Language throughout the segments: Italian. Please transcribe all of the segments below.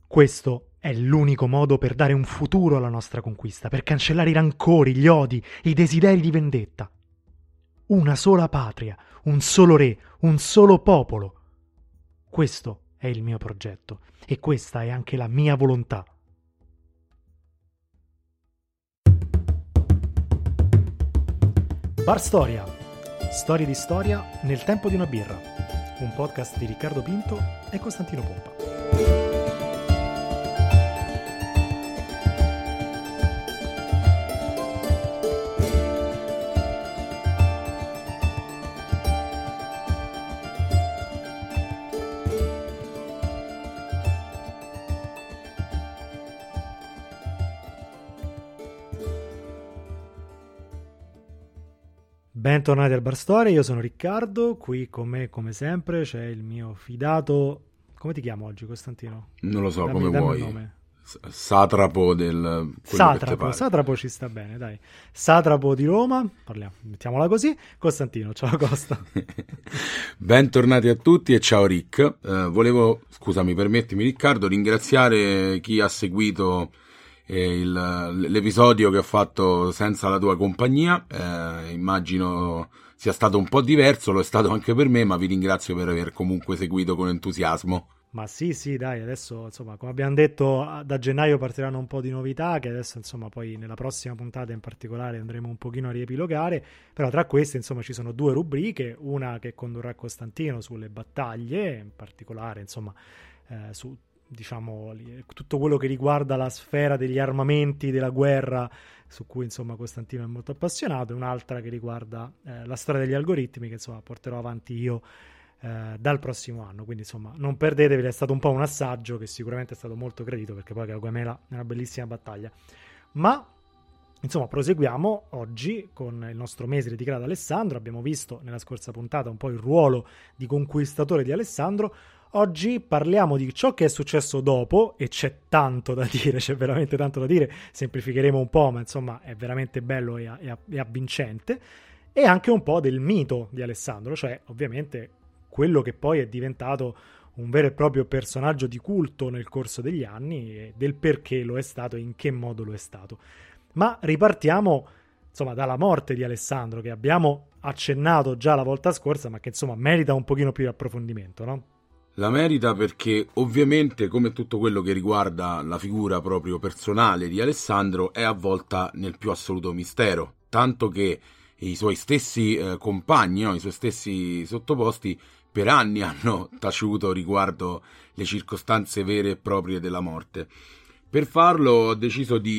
Questo è l'unico modo per dare un futuro alla nostra conquista, per cancellare i rancori, gli odi, i desideri di vendetta. Una sola patria, un solo re, un solo popolo. Questo è il mio progetto e questa è anche la mia volontà. Bar Storia. Storie di storia nel tempo di una birra. Un podcast di Riccardo Pinto e Costantino Pompa. Bentornati al Bar Storia, io sono Riccardo, qui con me come sempre c'è il mio fidato... Come ti chiamo oggi, Costantino? Non lo so, dammi come vuoi. Il nome. Satrapo del... Satrapo ci sta bene, dai. Satrapo di Roma, parliamo, mettiamola così. Costantino, ciao Costa. Bentornati a tutti e ciao Rick. Permettimi Riccardo, ringraziare chi ha seguito l'episodio che ho fatto senza la tua compagnia. Immagino sia stato un po' diverso, lo è stato anche per me, ma vi ringrazio per aver comunque seguito con entusiasmo. Ma sì, dai, adesso insomma, come abbiamo detto, da gennaio partiranno un po' di novità che adesso insomma poi nella prossima puntata in particolare andremo un pochino a riepilogare, però tra queste insomma ci sono due rubriche, una che condurrà Costantino sulle battaglie, in particolare insomma su diciamo tutto quello che riguarda la sfera degli armamenti della guerra, su cui insomma Costantino è molto appassionato, e un'altra che riguarda la storia degli algoritmi che insomma porterò avanti io dal prossimo anno, quindi insomma non perdetevi, è stato un po' un assaggio che sicuramente è stato molto gradito perché poi Gaugamela è una bellissima battaglia, ma insomma proseguiamo oggi con il nostro mese dedicato ad Alessandro. Abbiamo visto nella scorsa puntata un po' il ruolo di conquistatore di Alessandro. Oggi parliamo di ciò che è successo dopo, e c'è tanto da dire, c'è veramente tanto da dire, semplificheremo un po', ma insomma è veramente bello e avvincente, e anche un po' del mito di Alessandro, cioè ovviamente quello che poi è diventato un vero e proprio personaggio di culto nel corso degli anni, e del perché lo è stato e in che modo lo è stato. Ma ripartiamo insomma dalla morte di Alessandro, che abbiamo accennato già la volta scorsa, ma che insomma merita un pochino più di approfondimento, no? La merita perché ovviamente, come tutto quello che riguarda la figura proprio personale di Alessandro, è avvolta nel più assoluto mistero, tanto che i suoi stessi compagni, i suoi stessi sottoposti, per anni hanno taciuto riguardo le circostanze vere e proprie della morte. Per farlo ho deciso di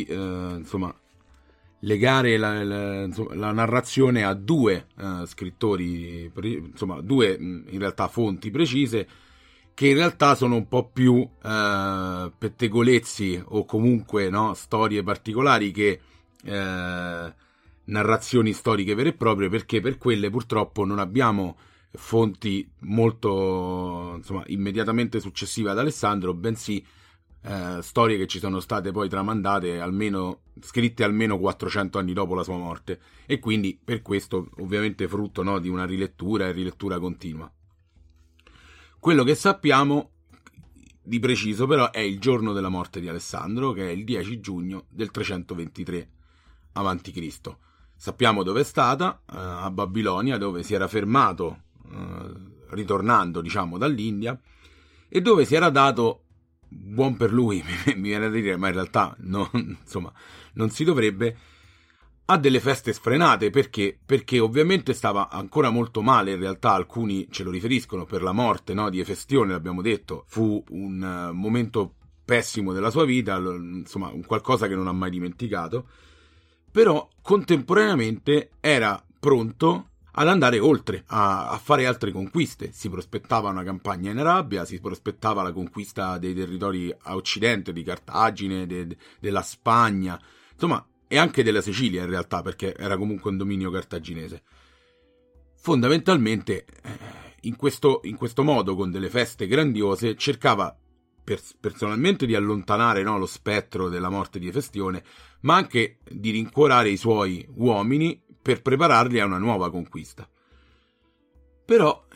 legare la narrazione a due scrittori, due in realtà fonti precise, che in realtà sono un po' più pettegolezzi o comunque storie particolari che narrazioni storiche vere e proprie, perché per quelle purtroppo non abbiamo fonti molto immediatamente successive ad Alessandro, bensì storie che ci sono state poi tramandate, scritte almeno 400 anni dopo la sua morte, e quindi per questo ovviamente frutto di una rilettura e rilettura continua. Quello che sappiamo di preciso però è il giorno della morte di Alessandro, che è il 10 giugno del 323 a.C. Sappiamo dove è stata, a Babilonia, dove si era fermato ritornando dall'India, e dove si era dato, buon per lui mi viene da dire, ma in realtà non si dovrebbe, a delle feste sfrenate. Perché ovviamente stava ancora molto male. In realtà alcuni ce lo riferiscono per la morte di Efestione, l'abbiamo detto, fu un momento pessimo della sua vita, un qualcosa che non ha mai dimenticato, però contemporaneamente era pronto ad andare oltre, a fare altre conquiste. Si prospettava una campagna in Arabia, si prospettava la conquista dei territori a occidente, di Cartagine, della Spagna, e anche della Sicilia in realtà, perché era comunque un dominio cartaginese. Fondamentalmente in questo modo, con delle feste grandiose, cercava personalmente di allontanare lo spettro della morte di Efestione, ma anche di rincuorare i suoi uomini per prepararli a una nuova conquista. Però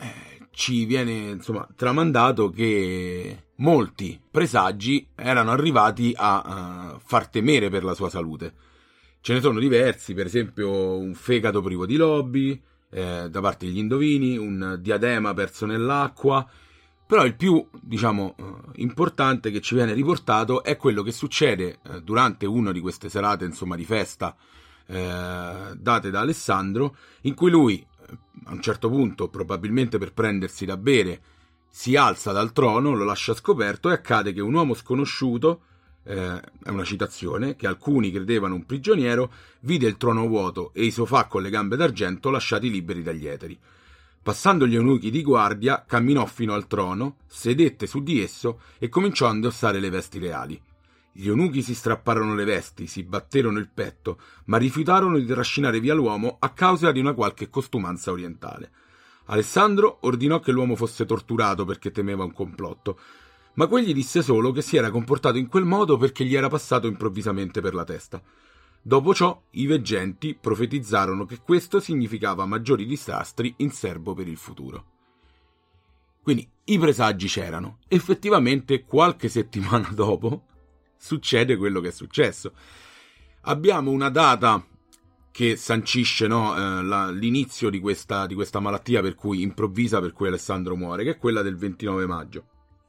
ci viene insomma tramandato che molti presagi erano arrivati a far temere per la sua salute. Ce ne sono diversi, per esempio un fegato privo di lobi da parte degli indovini, un diadema perso nell'acqua, però il più, diciamo, importante che ci viene riportato è quello che succede durante una di queste serate, insomma, di festa date da Alessandro, in cui lui, a un certo punto, probabilmente per prendersi da bere, si alza dal trono, lo lascia scoperto e accade che un uomo sconosciuto, è una citazione, che alcuni credevano un prigioniero, vide il trono vuoto e i sofà con le gambe d'argento lasciati liberi dagli eteri. Passando gli eunuchi di guardia, camminò fino al trono, sedette su di esso e cominciò a indossare le vesti reali. Gli eunuchi si strapparono le vesti, si batterono il petto, ma rifiutarono di trascinare via l'uomo a causa di una qualche costumanza orientale. Alessandro ordinò che l'uomo fosse torturato perché temeva un complotto, ma quegli disse solo che si era comportato in quel modo perché gli era passato improvvisamente per la testa. Dopo ciò, i veggenti profetizzarono che questo significava maggiori disastri in serbo per il futuro. Quindi i presagi c'erano. Effettivamente, qualche settimana dopo, succede quello che è successo. Abbiamo una data che sancisce, no, l'inizio di questa malattia per cui improvvisa, per cui Alessandro muore, che è quella del 29 maggio.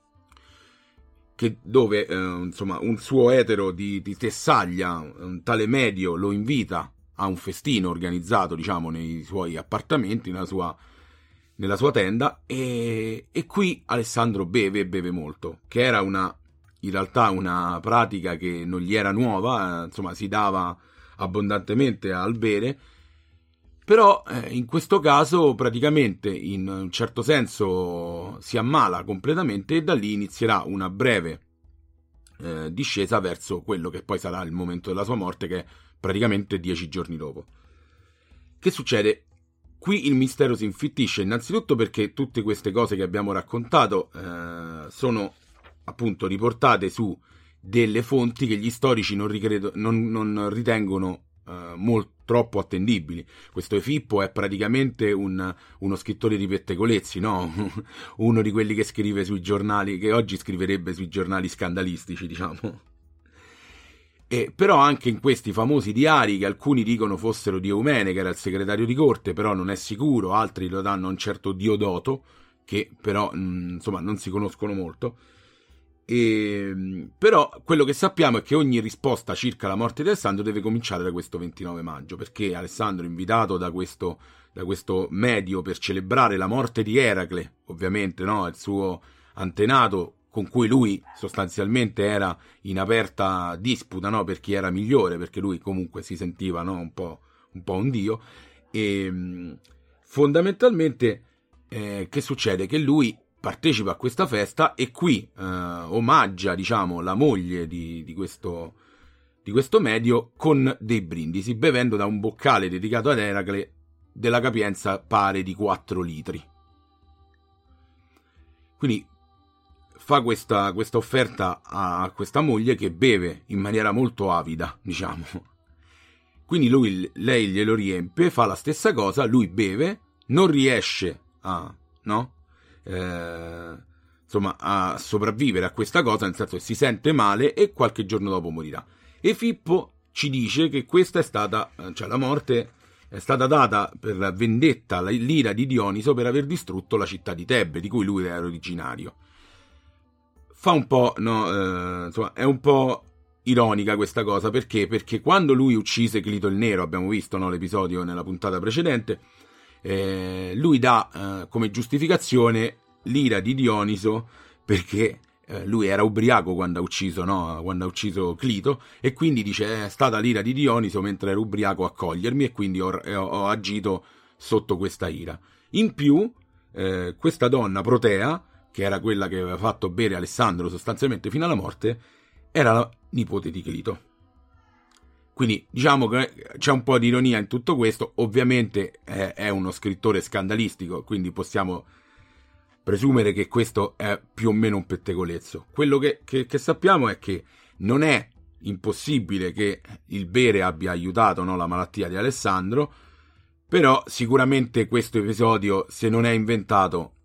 Dove insomma un suo etero di Tessaglia, un tale Medio, lo invita a un festino organizzato, diciamo, nei suoi appartamenti, nella sua tenda, e qui Alessandro beve molto, che era in realtà una pratica che non gli era nuova, insomma si dava abbondantemente al bere, però in questo caso praticamente in un certo senso si ammala completamente e da lì inizierà una breve discesa verso quello che poi sarà il momento della sua morte, che è praticamente 10 giorni dopo. Che succede? Qui il mistero si infittisce innanzitutto perché tutte queste cose che abbiamo raccontato sono appunto riportate su delle fonti che gli storici non ritengono troppo attendibili. Questo Efippo è praticamente uno scrittore di pettegolezzi, no? Uno di quelli che scrive sui giornali, che oggi scriverebbe sui giornali scandalistici, diciamo. Però anche in questi famosi diari, che alcuni dicono fossero di Eumene, che era il segretario di corte, però non è sicuro, altri lo danno a un certo Diodoto, che però insomma non si conoscono molto. Però quello che sappiamo è che ogni risposta circa la morte di Alessandro deve cominciare da questo 29 maggio, perché Alessandro, invitato da questo Medio per celebrare la morte di Eracle, ovviamente, no, il suo antenato, con cui lui sostanzialmente era in aperta disputa, no, per chi era migliore, perché lui comunque si sentiva, no, un po' un dio, e fondamentalmente che succede? Che lui partecipa a questa festa e qui omaggia, diciamo, la moglie di questo Medio con dei brindisi, bevendo da un boccale dedicato ad Eracle della capienza pare di 4 litri. Quindi fa questa offerta a questa moglie, che beve in maniera molto avida, diciamo. Quindi lei glielo riempie, fa la stessa cosa, lui beve, non riesce a sopravvivere a questa cosa, nel senso che si sente male e qualche giorno dopo morirà. E Filippo ci dice che questa è stata, cioè la morte è stata data per vendetta all'ira di Dioniso per aver distrutto la città di Tebbe, di cui lui era originario. Fa un po', è un po' ironica questa cosa, perché quando lui uccise Clito il Nero, abbiamo visto, no, l'episodio nella puntata precedente, lui dà come giustificazione l'ira di Dioniso perché lui era ubriaco quando ha ucciso Clito, e quindi dice è stata l'ira di Dioniso mentre ero ubriaco a cogliermi, e quindi ho agito sotto questa ira. In più questa donna Protea, che era quella che aveva fatto bere Alessandro sostanzialmente fino alla morte, era la nipote di Clito. Quindi diciamo che c'è un po' di ironia in tutto questo. Ovviamente è uno scrittore scandalistico, quindi possiamo presumere che questo è più o meno un pettegolezzo. Quello che sappiamo è che non è impossibile che il bere abbia aiutato, no, la malattia di Alessandro, però sicuramente questo episodio, se non è inventato,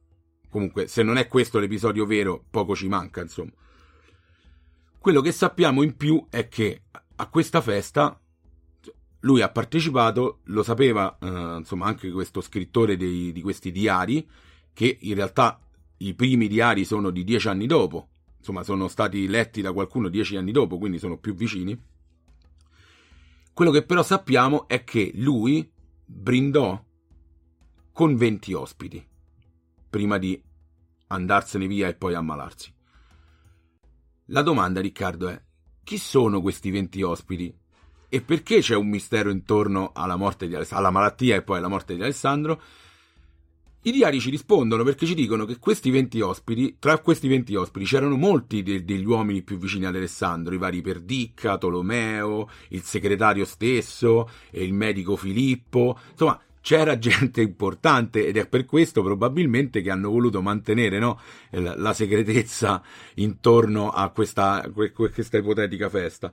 comunque se non è questo l'episodio vero, poco ci manca, insomma. Quello che sappiamo in più è che a questa festa lui ha partecipato, lo sapeva insomma anche questo scrittore di questi diari, che in realtà i primi diari sono di 10 anni dopo, insomma sono stati letti da qualcuno 10 anni dopo, quindi sono più vicini. Quello che però sappiamo è che lui brindò con 20 ospiti prima di andarsene via e poi ammalarsi. La domanda, Riccardo, è: chi sono questi 20 ospiti? E perché c'è un mistero intorno alla morte alla malattia e poi alla morte di Alessandro? I diari ci rispondono perché ci dicono che questi 20 ospiti, tra questi 20 ospiti c'erano molti degli uomini più vicini ad Alessandro, i vari Perdicca, Tolomeo, il segretario stesso, il medico Filippo, insomma c'era gente importante, ed è per questo probabilmente che hanno voluto mantenere, no, la segretezza intorno a questa ipotetica festa.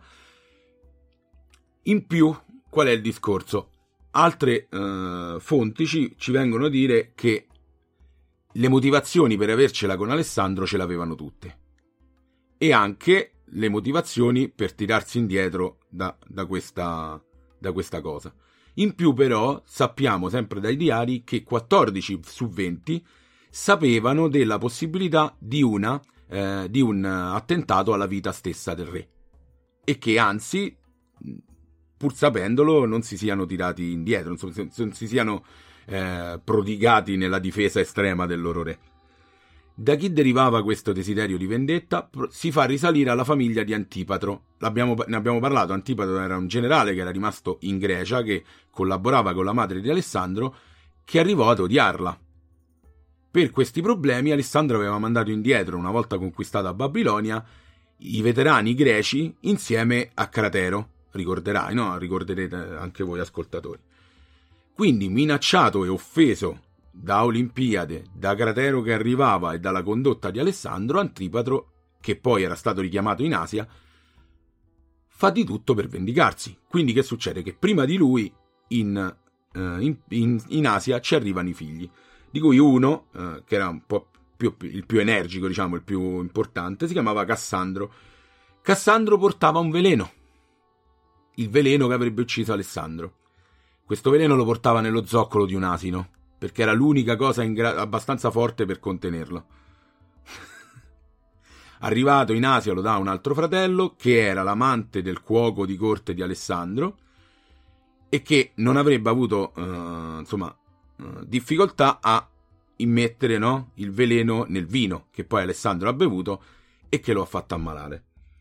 In più, qual è il discorso? Altre fonti ci vengono a dire che le motivazioni per avercela con Alessandro ce l'avevano tutte, e anche le motivazioni per tirarsi indietro da questa cosa. In più però sappiamo sempre dai diari che 14 su 20 sapevano della possibilità di un attentato alla vita stessa del re, e che anzi, pur sapendolo, non si siano tirati indietro, non si siano prodigati nella difesa estrema del loro re. Da chi derivava questo desiderio di vendetta? Si fa risalire alla famiglia di Antipatro. Ne abbiamo parlato. Antipatro era un generale che era rimasto in Grecia, che collaborava con la madre di Alessandro, che arrivò ad odiarla. Per questi problemi Alessandro aveva mandato indietro, una volta conquistata Babilonia, i veterani greci insieme a Cratero. Ricorderai, no? Ricorderete anche voi ascoltatori. Quindi, minacciato e offeso da Olimpiade, da Cratero che arrivava e dalla condotta di Alessandro, Antipatro, che poi era stato richiamato in Asia, fa di tutto per vendicarsi. Quindi che succede? Che prima di lui in Asia ci arrivano i figli, di cui uno, che era un po' il più energico, diciamo, il più importante, si chiamava Cassandro. Cassandro portava un veleno, il veleno che avrebbe ucciso Alessandro. Questo veleno lo portava nello zoccolo di un asino, perché era l'unica cosa abbastanza forte per contenerlo. Arrivato in Asia lo dà un altro fratello, che era l'amante del cuoco di corte di Alessandro, e che non avrebbe avuto difficoltà a immettere, no, il veleno nel vino che poi Alessandro ha bevuto e che lo ha fatto ammalare.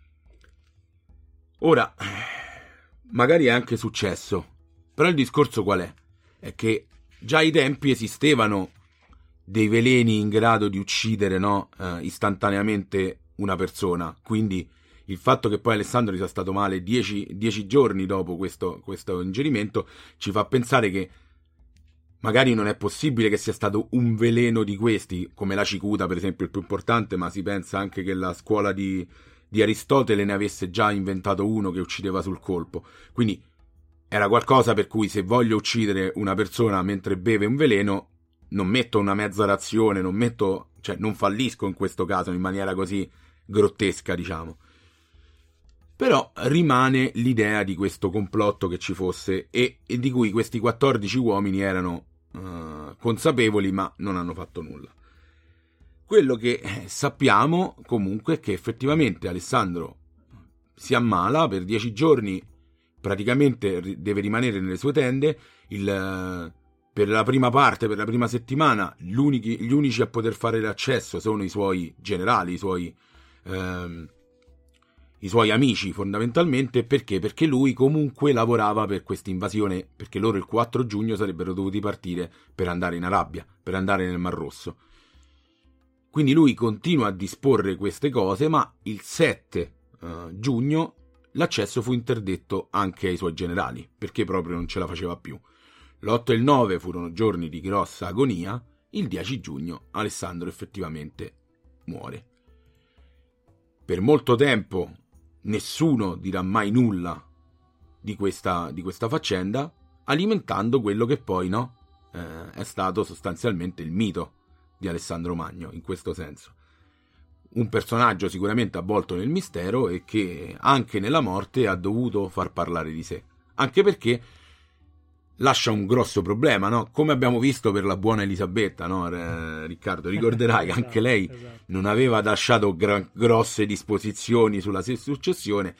Ora, magari è anche successo, però il discorso qual è? È che già ai tempi esistevano dei veleni in grado di uccidere, no, istantaneamente una persona. Quindi il fatto che poi Alessandro sia stato male 10 giorni dopo questo ingerimento ci fa pensare che magari non è possibile che sia stato un veleno di questi, come la cicuta per esempio il più importante, ma si pensa anche che la scuola di Aristotele ne avesse già inventato uno che uccideva sul colpo. Quindi era qualcosa per cui, se voglio uccidere una persona mentre beve un veleno, non metto una mezza razione, non fallisco in questo caso in maniera così grottesca, diciamo. Però rimane l'idea di questo complotto che ci fosse e di cui questi 14 uomini erano consapevoli, ma non hanno fatto nulla. Quello che sappiamo comunque è che effettivamente Alessandro si ammala per 10 giorni, praticamente deve rimanere nelle sue tende. Per la prima parte, per la prima settimana, gli unici a poter fare l'accesso sono i suoi generali, i suoi amici fondamentalmente. Perché? Perché lui comunque lavorava per questa invasione, perché loro il 4 giugno sarebbero dovuti partire per andare in Arabia, per andare nel Mar Rosso. Quindi lui continua a disporre queste cose, ma il 7 giugno l'accesso fu interdetto anche ai suoi generali, perché proprio non ce la faceva più. L'8 e il 9 furono giorni di grossa agonia, il 10 giugno Alessandro effettivamente muore. Per molto tempo nessuno dirà mai nulla di questa faccenda, alimentando quello che poi è stato sostanzialmente il mito di Alessandro Magno, in questo senso. Un personaggio sicuramente avvolto nel mistero e che anche nella morte ha dovuto far parlare di sé. Anche perché lascia un grosso problema, no? Come abbiamo visto per la buona Elisabetta, no? Riccardo, ricorderai che anche lei non aveva lasciato grosse disposizioni sulla successione.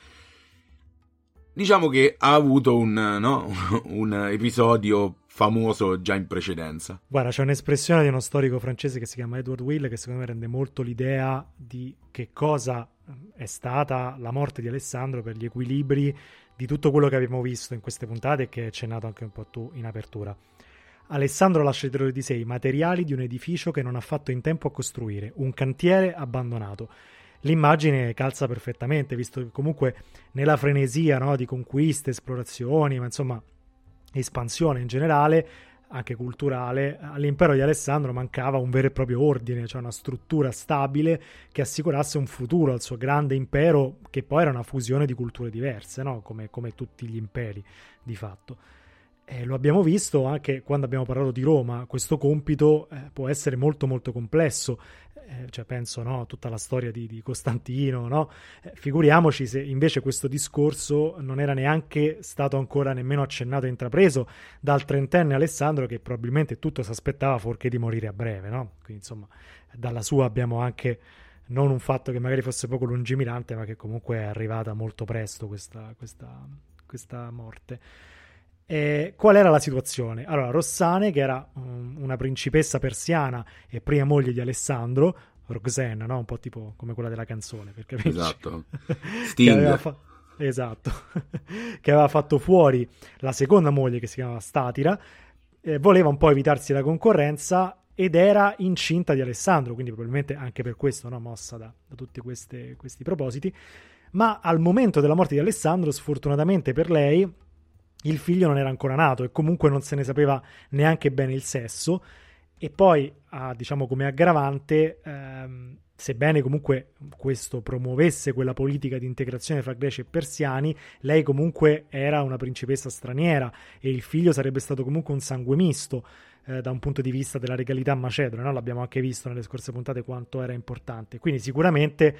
Diciamo che ha avuto un episodio famoso già in precedenza. Guarda, c'è un'espressione di uno storico francese che si chiama Edward Will, che secondo me rende molto l'idea di che cosa è stata la morte di Alessandro per gli equilibri di tutto quello che abbiamo visto in queste puntate e che hai accennato anche un po' tu in apertura. Alessandro lascia dietro di sé i materiali di un edificio che non ha fatto in tempo a costruire, un cantiere abbandonato. L'immagine calza perfettamente, visto che comunque nella frenesia, no, di conquiste, esplorazioni, ma insomma espansione in generale, anche culturale, all'impero di Alessandro mancava un vero e proprio ordine, cioè una struttura stabile che assicurasse un futuro al suo grande impero, che poi era una fusione di culture diverse, no? come tutti gli imperi di fatto. Lo abbiamo visto anche quando abbiamo parlato di Roma, questo compito può essere molto molto complesso, cioè penso, no, a tutta la storia di Costantino, no? Figuriamoci se invece questo discorso non era neanche stato ancora nemmeno accennato e intrapreso dal trentenne Alessandro, che probabilmente tutto si aspettava fuorché di morire a breve, no? Quindi insomma dalla sua abbiamo anche non un fatto che magari fosse poco lungimirante, ma che comunque è arrivata molto presto questa morte. Qual era la situazione? Allora, Rossane, che era una principessa persiana e prima moglie di Alessandro, Roxana, no? Un po' tipo come quella della canzone, per capirci. Esatto. Sting. Esatto. Che aveva fatto fuori la seconda moglie, che si chiamava Statira, voleva un po' evitarsi la concorrenza ed era incinta di Alessandro, quindi probabilmente anche per questo, no? Mossa da tutti questi propositi. Ma al momento della morte di Alessandro, sfortunatamente per lei, il figlio non era ancora nato e comunque non se ne sapeva neanche bene il sesso, e poi diciamo come aggravante, sebbene comunque questo promuovesse quella politica di integrazione fra greci e persiani, lei comunque era una principessa straniera e il figlio sarebbe stato comunque un sangue misto da un punto di vista della regalità macedone, no? L'abbiamo anche visto nelle scorse puntate quanto era importante, quindi sicuramente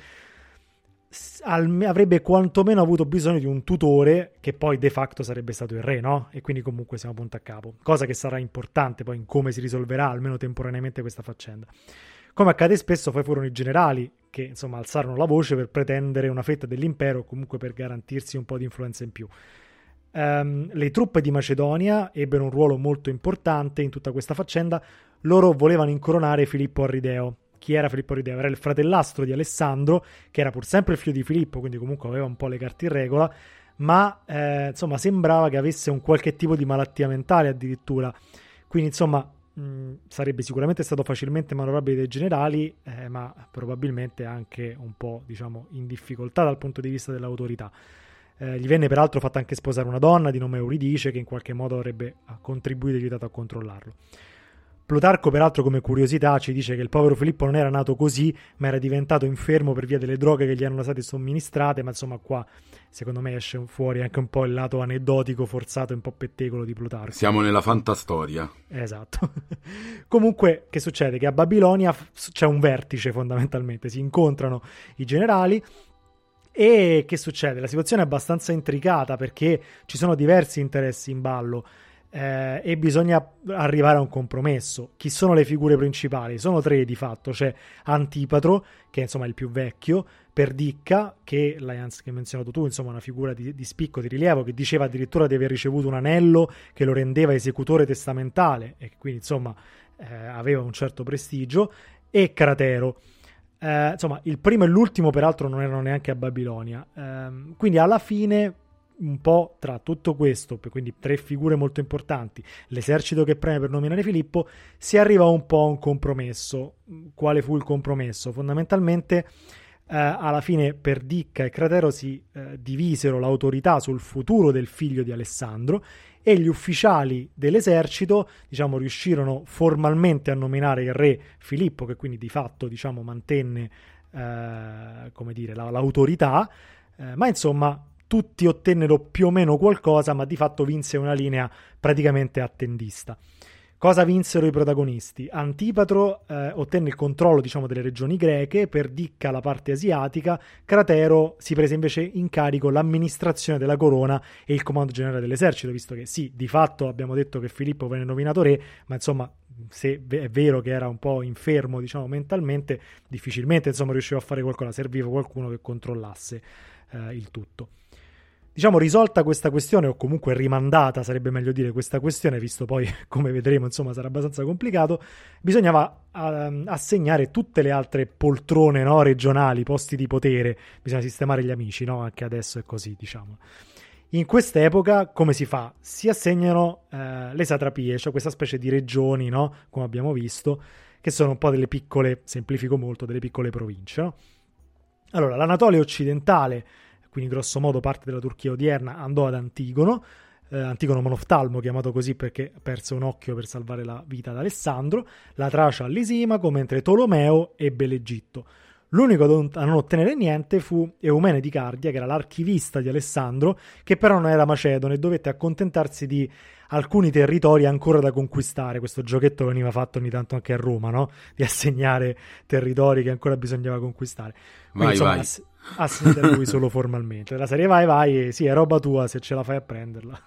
avrebbe quantomeno avuto bisogno di un tutore che poi de facto sarebbe stato il re, no? E quindi comunque siamo punto a capo, cosa che sarà importante poi in come si risolverà almeno temporaneamente questa faccenda. Come accade spesso, poi furono i generali che insomma alzarono la voce per pretendere una fetta dell'impero o comunque per garantirsi un po' di influenza in più. Le truppe di Macedonia ebbero un ruolo molto importante in tutta questa faccenda. Loro volevano incoronare Filippo Arrideo. Chi era Filippo Arrideo? Era il fratellastro di Alessandro, che era pur sempre il figlio di Filippo, quindi comunque aveva un po' le carte in regola, ma insomma sembrava che avesse un qualche tipo di malattia mentale addirittura, quindi insomma sarebbe sicuramente stato facilmente manovrabile dai generali, ma probabilmente anche un po', diciamo, in difficoltà dal punto di vista dell'autorità. Gli venne peraltro fatta anche sposare una donna di nome Euridice, che in qualche modo avrebbe contribuito e aiutato a controllarlo. Plutarco, peraltro, come curiosità, ci dice che il povero Filippo non era nato così, ma era diventato infermo per via delle droghe che gli erano state somministrate, ma insomma qua, secondo me, esce fuori anche un po' il lato aneddotico, forzato e un po' pettegolo di Plutarco. Siamo nella fantastoria. Esatto. Comunque, che succede? Che a Babilonia c'è un vertice, fondamentalmente, si incontrano i generali. E che succede? La situazione è abbastanza intricata perché ci sono diversi interessi in ballo. E bisogna arrivare a un compromesso. Chi sono le figure principali? Sono tre di fatto. C'è Antipatro, che insomma è il più vecchio, Perdicca, che l'hai menzionato tu, insomma una figura di spicco, di rilievo, che diceva addirittura di aver ricevuto un anello che lo rendeva esecutore testamentale e quindi insomma aveva un certo prestigio, e Cratero. Insomma il primo e l'ultimo peraltro non erano neanche a Babilonia, quindi alla fine un po' tra tutto questo, quindi tre figure molto importanti, l'esercito che preme per nominare Filippo, si arriva un po' a un compromesso. Quale fu il compromesso? Fondamentalmente alla fine Perdicca e Cratero si divisero l'autorità sul futuro del figlio di Alessandro e gli ufficiali dell'esercito, diciamo, riuscirono formalmente a nominare il re Filippo, che quindi di fatto, diciamo, mantenne come dire, l'autorità, ma insomma tutti ottennero più o meno qualcosa, ma di fatto vinse una linea praticamente attendista. Cosa vinsero i protagonisti? Antipatro ottenne il controllo, diciamo, delle regioni greche, Perdicca la parte asiatica, Cratero si prese invece in carico l'amministrazione della corona e il comando generale dell'esercito, visto che sì, di fatto abbiamo detto che Filippo venne nominato re, ma insomma, se è vero che era un po' infermo, diciamo, mentalmente, difficilmente insomma riusciva a fare qualcosa, serviva qualcuno che controllasse il tutto. Diciamo, risolta questa questione, o comunque rimandata, sarebbe meglio dire, questa questione, visto poi, come vedremo, insomma, sarà abbastanza complicato, bisognava assegnare tutte le altre poltrone, no, regionali, posti di potere, bisogna sistemare gli amici, no? Anche adesso è così, diciamo. In quest'epoca, come si fa? Si assegnano le satrapie, cioè questa specie di regioni, no? Come abbiamo visto, che sono un po' delle piccole, semplifico molto, delle piccole province, no? Allora, l'Anatolia occidentale, quindi grosso modo parte della Turchia odierna, andò ad Antigono, Antigono Monoftalmo, chiamato così perché perse un occhio per salvare la vita ad Alessandro, la Tracia a Lisimaco, mentre Tolomeo ebbe l'Egitto. L'unico a non ottenere niente fu Eumene di Cardia, che era l'archivista di Alessandro, che però non era macedone e dovette accontentarsi di alcuni territori ancora da conquistare. Questo giochetto veniva fatto ogni tanto anche a Roma, no? Di assegnare territori che ancora bisognava conquistare. Quindi, vai. Assegnate a lui solo formalmente. La serie vai, sì, è roba tua se ce la fai a prenderla.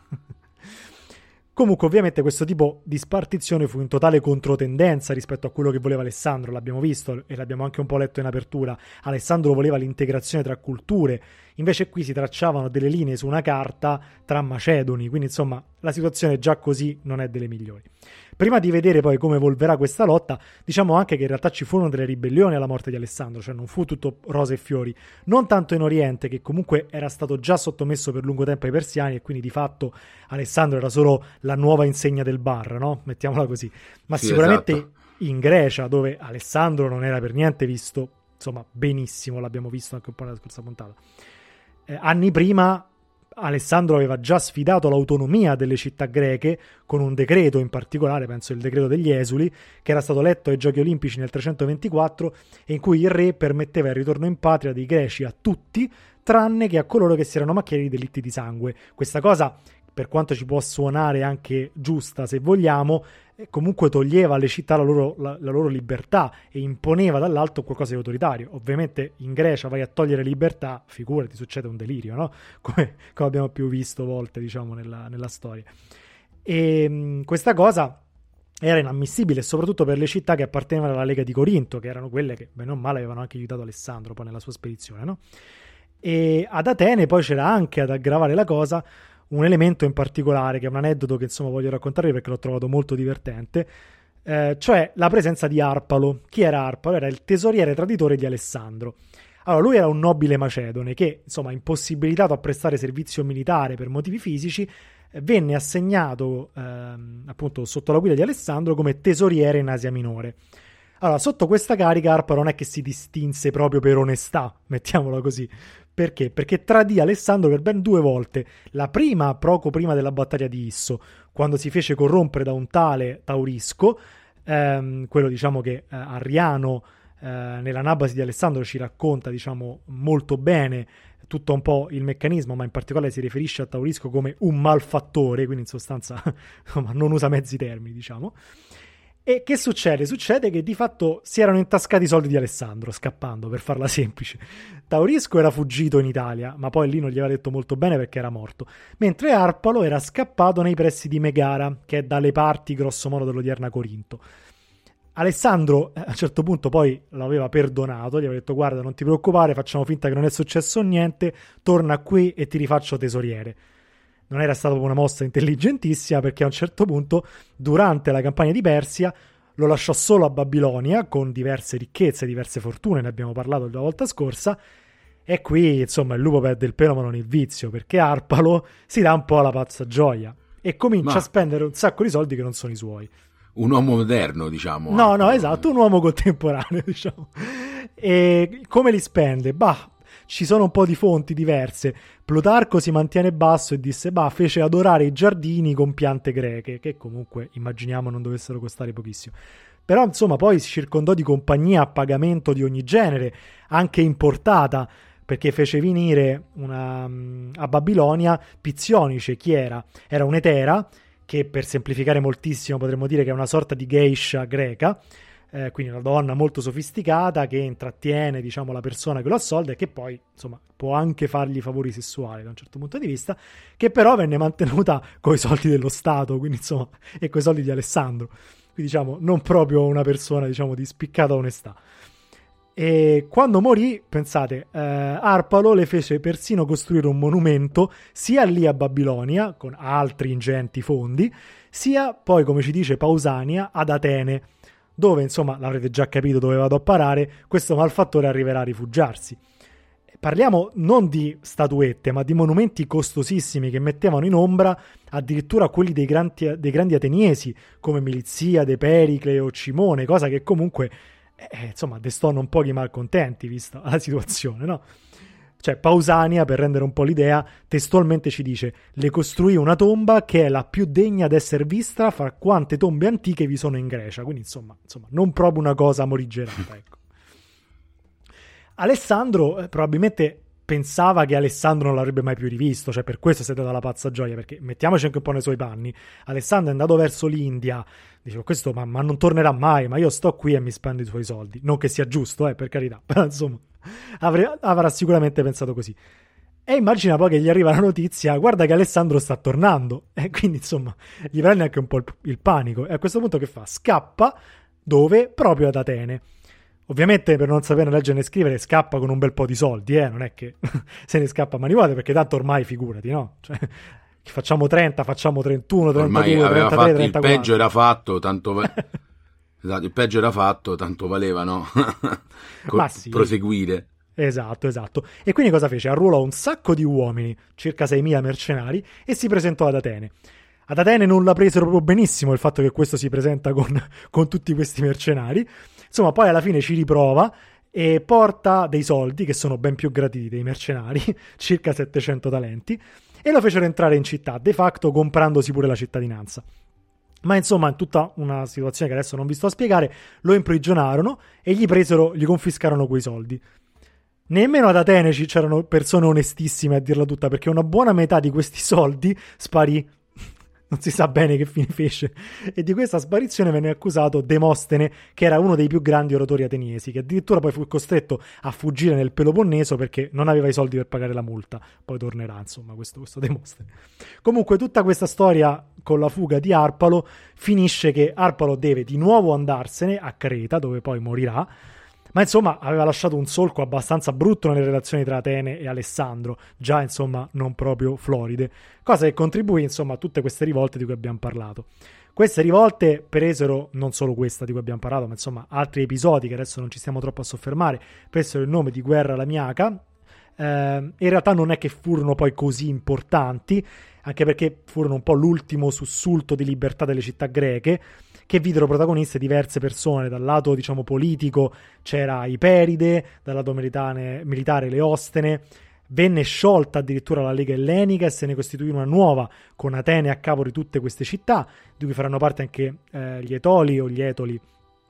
Comunque, ovviamente, questo tipo di spartizione fu in totale controtendenza rispetto a quello che voleva Alessandro, l'abbiamo visto e l'abbiamo anche un po' letto in apertura. Alessandro voleva l'integrazione tra culture, invece qui si tracciavano delle linee su una carta tra macedoni, quindi insomma la situazione già così non è delle migliori. Prima di vedere poi come evolverà questa lotta, diciamo anche che in realtà ci furono delle ribellioni alla morte di Alessandro, cioè non fu tutto rose e fiori, non tanto in Oriente, che comunque era stato già sottomesso per lungo tempo ai persiani e quindi di fatto Alessandro era solo la nuova insegna del bar, no? Mettiamola così. Ma sì, sicuramente esatto. In Grecia, dove Alessandro non era per niente visto, insomma, benissimo, l'abbiamo visto anche un po' nella scorsa puntata. Anni prima Alessandro aveva già sfidato l'autonomia delle città greche con un decreto, in particolare penso il decreto degli Esuli, che era stato letto ai Giochi Olimpici nel 324 e in cui il re permetteva il ritorno in patria dei greci a tutti, tranne che a coloro che si erano macchiati di delitti di sangue. Questa cosa, per quanto ci può suonare anche giusta se vogliamo, comunque toglieva alle città la loro libertà e imponeva dall'alto qualcosa di autoritario. Ovviamente in Grecia vai a togliere libertà, figurati, succede un delirio, no? Come abbiamo più visto volte, diciamo, nella storia. E questa cosa era inammissibile, soprattutto per le città che appartenevano alla Lega di Corinto, che erano quelle che, bene o male, avevano anche aiutato Alessandro poi nella sua spedizione, no? E ad Atene poi c'era anche, ad aggravare la cosa, un elemento in particolare, che è un aneddoto che insomma voglio raccontarvi perché l'ho trovato molto divertente, cioè la presenza di Arpalo. Chi era Arpalo? Era il tesoriere traditore di Alessandro. Allora, lui era un nobile macedone che, insomma, impossibilitato a prestare servizio militare per motivi fisici, venne assegnato appunto sotto la guida di Alessandro come tesoriere in Asia Minore. Allora, sotto questa carica Arpalo non è che si distinse proprio per onestà, mettiamola così. Perché? Perché tradì Alessandro per ben 2 volte. La prima, poco prima della battaglia di Isso, quando si fece corrompere da un tale Taurisco, quello diciamo che Arriano nell'Anabasi di Alessandro ci racconta, diciamo, molto bene tutto un po' il meccanismo, ma in particolare si riferisce a Taurisco come un malfattore, quindi in sostanza insomma, non usa mezzi termini, diciamo. E che succede? Succede che di fatto si erano intascati i soldi di Alessandro, scappando, per farla semplice. Taurisco era fuggito in Italia, ma poi lì non gli aveva detto molto bene perché era morto, mentre Arpalo era scappato nei pressi di Megara, che è dalle parti grosso modo dell'odierna Corinto. Alessandro a un certo punto poi l'aveva perdonato, gli aveva detto: guarda, non ti preoccupare, facciamo finta che non è successo niente, torna qui e ti rifaccio tesoriere. Non era stata una mossa intelligentissima, perché a un certo punto, durante la campagna di Persia, lo lasciò solo a Babilonia, con diverse ricchezze, diverse fortune, ne abbiamo parlato la volta scorsa, e qui, insomma, il lupo perde il pelo ma non il vizio, perché Arpalo si dà un po' alla pazza gioia e comincia a spendere un sacco di soldi che non sono i suoi. Un uomo moderno, diciamo. No, esatto, un uomo contemporaneo, diciamo. E come li spende? Bah, ci sono un po' di fonti diverse. Plutarco si mantiene basso e disse: fece adorare i giardini con piante greche, che comunque immaginiamo non dovessero costare pochissimo. Però insomma poi si circondò di compagnia a pagamento di ogni genere, anche importata, perché fece venire a Babilonia Pizionice. Chi era? Era un'etera che per semplificare moltissimo potremmo dire che è una sorta di geisha greca, quindi una donna molto sofisticata che intrattiene, diciamo, la persona che lo assolda e che poi, insomma, può anche fargli favori sessuali da un certo punto di vista, che però venne mantenuta coi soldi dello Stato, quindi insomma, e coi soldi di Alessandro, quindi diciamo non proprio una persona, diciamo, di spiccata onestà. E quando morì, pensate, Arpalo le fece persino costruire un monumento sia lì a Babilonia, con altri ingenti fondi, sia poi, come ci dice Pausania, ad Atene, dove, insomma, l'avrete già capito dove vado a parare, questo malfattore arriverà a rifugiarsi. Parliamo non di statuette, ma di monumenti costosissimi che mettevano in ombra addirittura quelli dei grandi ateniesi, come Miliziade, Pericle o Cimone, cosa che comunque, insomma, destò non pochi malcontenti, vista la situazione, no? Cioè, Pausania, per rendere un po' l'idea, testualmente ci dice: le costruì una tomba che è la più degna d'essere vista fra quante tombe antiche vi sono in Grecia. Quindi, insomma non proprio una cosa morigerata, ecco. Alessandro probabilmente pensava che Alessandro non l'avrebbe mai più rivisto, cioè per questo si è data la pazza gioia, perché mettiamoci anche un po' nei suoi panni. Alessandro è andato verso l'India, dicevo, questo ma non tornerà mai, ma io sto qui e mi spendo i suoi soldi. Non che sia giusto, per carità, però insomma avrà sicuramente pensato così. E immagina poi che gli arriva la notizia: guarda che Alessandro sta tornando, e quindi insomma gli prende anche un po' il panico, e a questo punto che fa? Scappa, dove? Proprio ad Atene. Ovviamente, per non sapere leggere né scrivere, scappa con un bel po' di soldi, non è che se ne scappa a mani vuote, perché tanto ormai figurati, no? Cioè, facciamo 30, facciamo 31, 32, ormai aveva 33, fatto, 34. Il peggio era fatto, tanto esatto, il peggio era fatto, tanto valeva, no? Ma sì. Proseguire. Esatto. E quindi cosa fece? Arruolò un sacco di uomini, circa 6.000 mercenari, e si presentò ad Atene. Ad Atene non la presero proprio benissimo il fatto che questo si presenta con tutti questi mercenari. Insomma, poi alla fine ci riprova e porta dei soldi, che sono ben più graditi dei mercenari, circa 700 talenti, e lo fecero entrare in città, de facto comprandosi pure la cittadinanza. Ma insomma, in tutta una situazione che adesso non vi sto a spiegare, lo imprigionarono e gli confiscarono quei soldi. Nemmeno ad Atene c'erano persone onestissime, a dirla tutta, perché una buona metà di questi soldi sparì. Non si sa bene che fine fece, e di questa sparizione venne accusato Demostene, che era uno dei più grandi oratori ateniesi, che addirittura poi fu costretto a fuggire nel Peloponneso perché non aveva i soldi per pagare la multa. Poi tornerà, insomma, questo Demostene. Comunque tutta questa storia con la fuga di Arpalo finisce che Arpalo deve di nuovo andarsene a Creta, dove poi morirà. Ma insomma aveva lasciato un solco abbastanza brutto nelle relazioni tra Atene e Alessandro, già insomma non proprio floride, cosa che contribuì insomma a tutte queste rivolte di cui abbiamo parlato. Queste rivolte presero, non solo questa di cui abbiamo parlato, ma insomma altri episodi che adesso non ci stiamo troppo a soffermare, presero il nome di guerra lamiaca. In realtà non è che furono poi così importanti, anche perché furono un po' l'ultimo sussulto di libertà delle città greche, che videro protagoniste diverse persone. Dal lato, diciamo, politico c'era Iperide, dal lato militare Leostene. Venne sciolta addirittura la Lega Ellenica e se ne costituì una nuova, con Atene a capo di tutte queste città, di cui faranno parte anche gli Etoli o gli Etoli,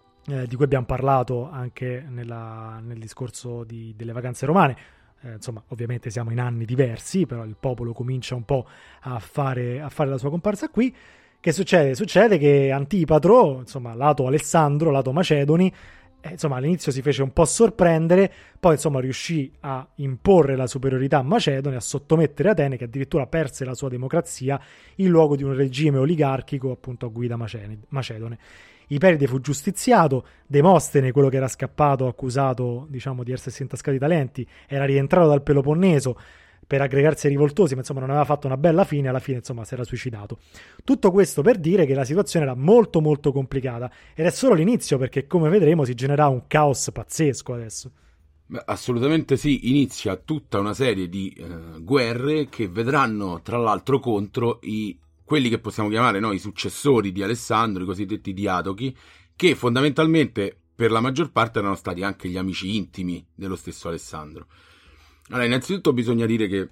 di cui abbiamo parlato anche nel discorso delle vacanze romane. Insomma, ovviamente siamo in anni diversi, però il popolo comincia un po' a fare la sua comparsa qui. Che succede? Succede che Antipatro, insomma, lato Alessandro, lato Macedoni, insomma, all'inizio si fece un po' sorprendere, poi insomma riuscì a imporre la superiorità a Macedone, a sottomettere Atene, che addirittura perse la sua democrazia in luogo di un regime oligarchico appunto a guida macedone. Iperide fu giustiziato, Demostene, quello che era scappato accusato, diciamo, di essersi intascato i talenti, era rientrato dal Peloponneso per aggregarsi ai rivoltosi, ma insomma non aveva fatto una bella fine, alla fine insomma si era suicidato. Tutto questo per dire che la situazione era molto molto complicata, ed è solo l'inizio, perché come vedremo si genererà un caos pazzesco adesso. Beh, assolutamente sì, inizia tutta una serie di guerre che vedranno tra l'altro contro quelli che possiamo chiamare noi i successori di Alessandro, i cosiddetti diadochi, che fondamentalmente per la maggior parte erano stati anche gli amici intimi dello stesso Alessandro. Allora, innanzitutto bisogna dire che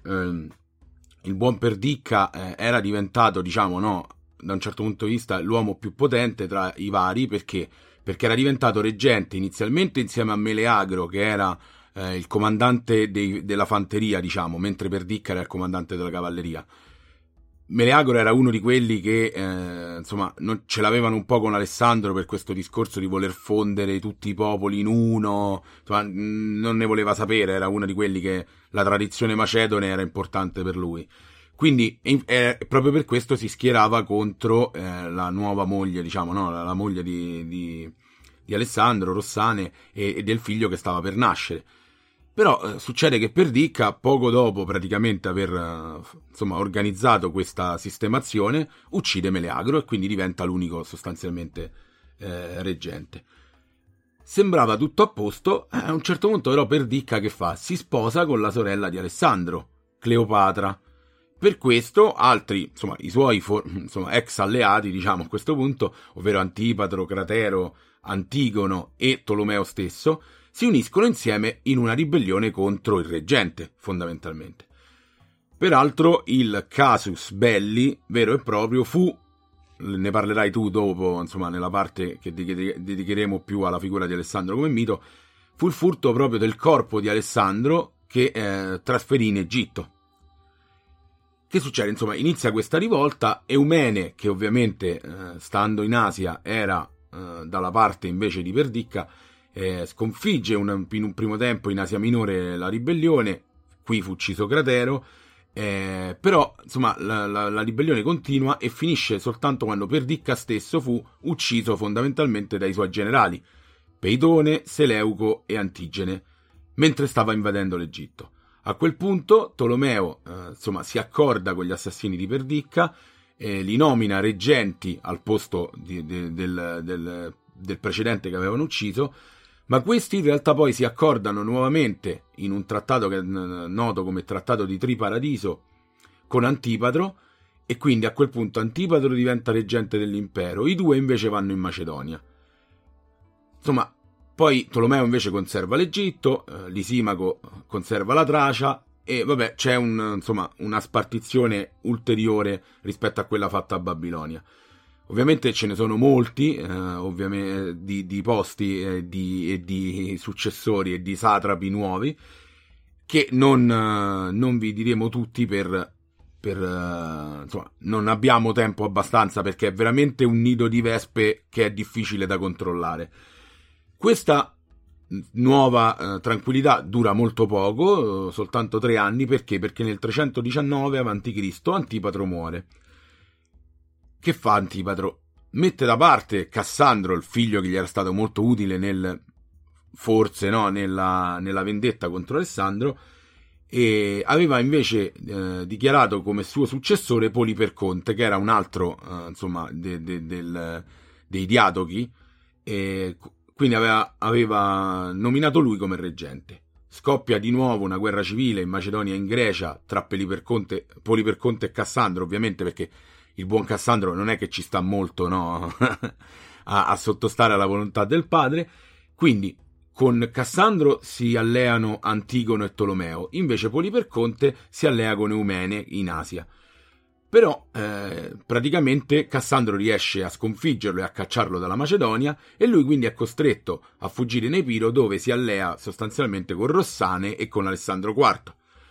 il buon Perdicca era diventato, diciamo, no, da un certo punto di vista, l'uomo più potente tra i vari, perché era diventato reggente inizialmente insieme a Meleagro, che era il comandante della fanteria, diciamo, mentre Perdicca era il comandante della cavalleria. Meleagro era uno di quelli che insomma non ce l'avevano un po' con Alessandro per questo discorso di voler fondere tutti i popoli in uno, insomma, non ne voleva sapere, era uno di quelli che la tradizione macedone era importante per lui. Quindi proprio per questo si schierava contro la nuova moglie, diciamo, no? La moglie di Alessandro, Rossane, e del figlio che stava per nascere. Però succede che Perdicca, poco dopo praticamente aver insomma, organizzato questa sistemazione, uccide Meleagro e quindi diventa l'unico sostanzialmente reggente. Sembrava tutto a posto, a un certo punto però Perdicca che fa? Si sposa con la sorella di Alessandro, Cleopatra. Per questo altri, insomma, i suoi ex alleati, diciamo a questo punto, ovvero Antipatro, Cratero, Antigono e Tolomeo stesso, si uniscono insieme in una ribellione contro il reggente, fondamentalmente. Peraltro il casus belli, vero e proprio, fu, ne parlerai tu dopo, insomma, nella parte che dedicheremo più alla figura di Alessandro come mito, fu il furto proprio del corpo di Alessandro che trasferì in Egitto. Che succede? Insomma, inizia questa rivolta, Eumene, che ovviamente, stando in Asia, era dalla parte invece di Perdicca, sconfigge in un primo tempo in Asia Minore la ribellione, qui fu ucciso Cratero, però insomma la ribellione continua e finisce soltanto quando Perdicca stesso fu ucciso fondamentalmente dai suoi generali, Peitone, Seleuco e Antigene, mentre stava invadendo l'Egitto. A quel punto Tolomeo insomma, si accorda con gli assassini di Perdicca, li nomina reggenti al posto del precedente che avevano ucciso, ma questi in realtà poi si accordano nuovamente in un trattato che è noto come Trattato di Triparadiso con Antipatro, e quindi a quel punto Antipatro diventa reggente dell'impero, i due invece vanno in Macedonia. Insomma, poi Tolomeo invece conserva l'Egitto, Lisimaco conserva la Tracia e vabbè c'è una spartizione ulteriore rispetto a quella fatta a Babilonia. Ovviamente ce ne sono molti di posti e di successori e di satrapi nuovi che non vi diremo tutti per insomma, non abbiamo tempo abbastanza, perché è veramente un nido di vespe che è difficile da controllare. Questa nuova tranquillità dura molto poco, soltanto 3 anni, perché nel 319 a.C. Antipatro muore. Che fa Antipatro? Mette da parte Cassandro, il figlio che gli era stato molto utile nella vendetta contro Alessandro, e aveva invece dichiarato come suo successore Poliperconte, che era un altro dei Diadochi, e quindi aveva nominato lui come reggente. Scoppia di nuovo una guerra civile in Macedonia e in Grecia tra Poliperconte e Cassandro, ovviamente perché il buon Cassandro non è che ci sta molto, no? a sottostare alla volontà del padre. Quindi con Cassandro si alleano Antigono e Tolomeo, invece Poliperconte si allea con Eumene in Asia. Però praticamente Cassandro riesce a sconfiggerlo e a cacciarlo dalla Macedonia, e lui quindi è costretto a fuggire in Epiro, dove si allea sostanzialmente con Rossane e con Alessandro IV,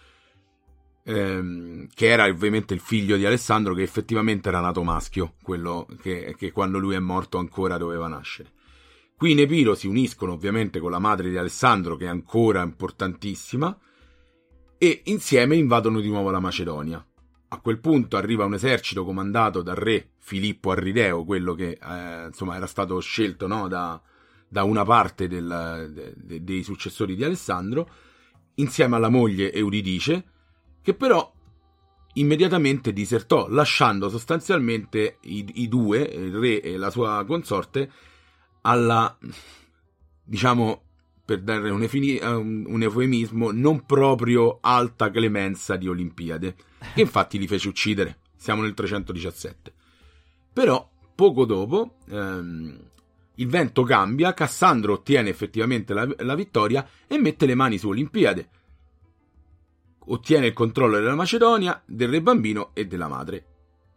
che era ovviamente il figlio di Alessandro, che effettivamente era nato maschio, quello che quando lui è morto ancora doveva nascere. Qui in Epiro si uniscono ovviamente con la madre di Alessandro, che è ancora importantissima, e insieme invadono di nuovo la Macedonia. A quel punto arriva un esercito comandato dal re Filippo Arrideo, quello che era stato scelto, no, da una parte dei successori di Alessandro, insieme alla moglie Euridice, che però immediatamente disertò, lasciando sostanzialmente i due, il re e la sua consorte, alla, diciamo, per dare un eufemismo, non proprio alta clemenza di Olimpiade, che infatti li fece uccidere. Siamo nel 317. Però, poco dopo, il vento cambia, Cassandro ottiene effettivamente la vittoria e mette le mani su Olimpiade. Ottiene il controllo della Macedonia, del re bambino e della madre.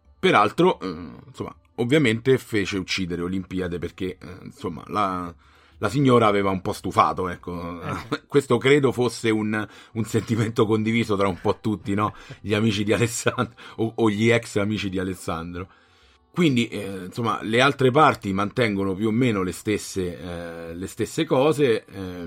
Peraltro, ovviamente fece uccidere Olimpiade perché, la la signora aveva un po' stufato, ecco. Questo credo fosse un sentimento condiviso tra un po' tutti, no? Gli amici di Alessandro o gli ex amici di Alessandro. Quindi, insomma, le altre parti mantengono più o meno le stesse cose,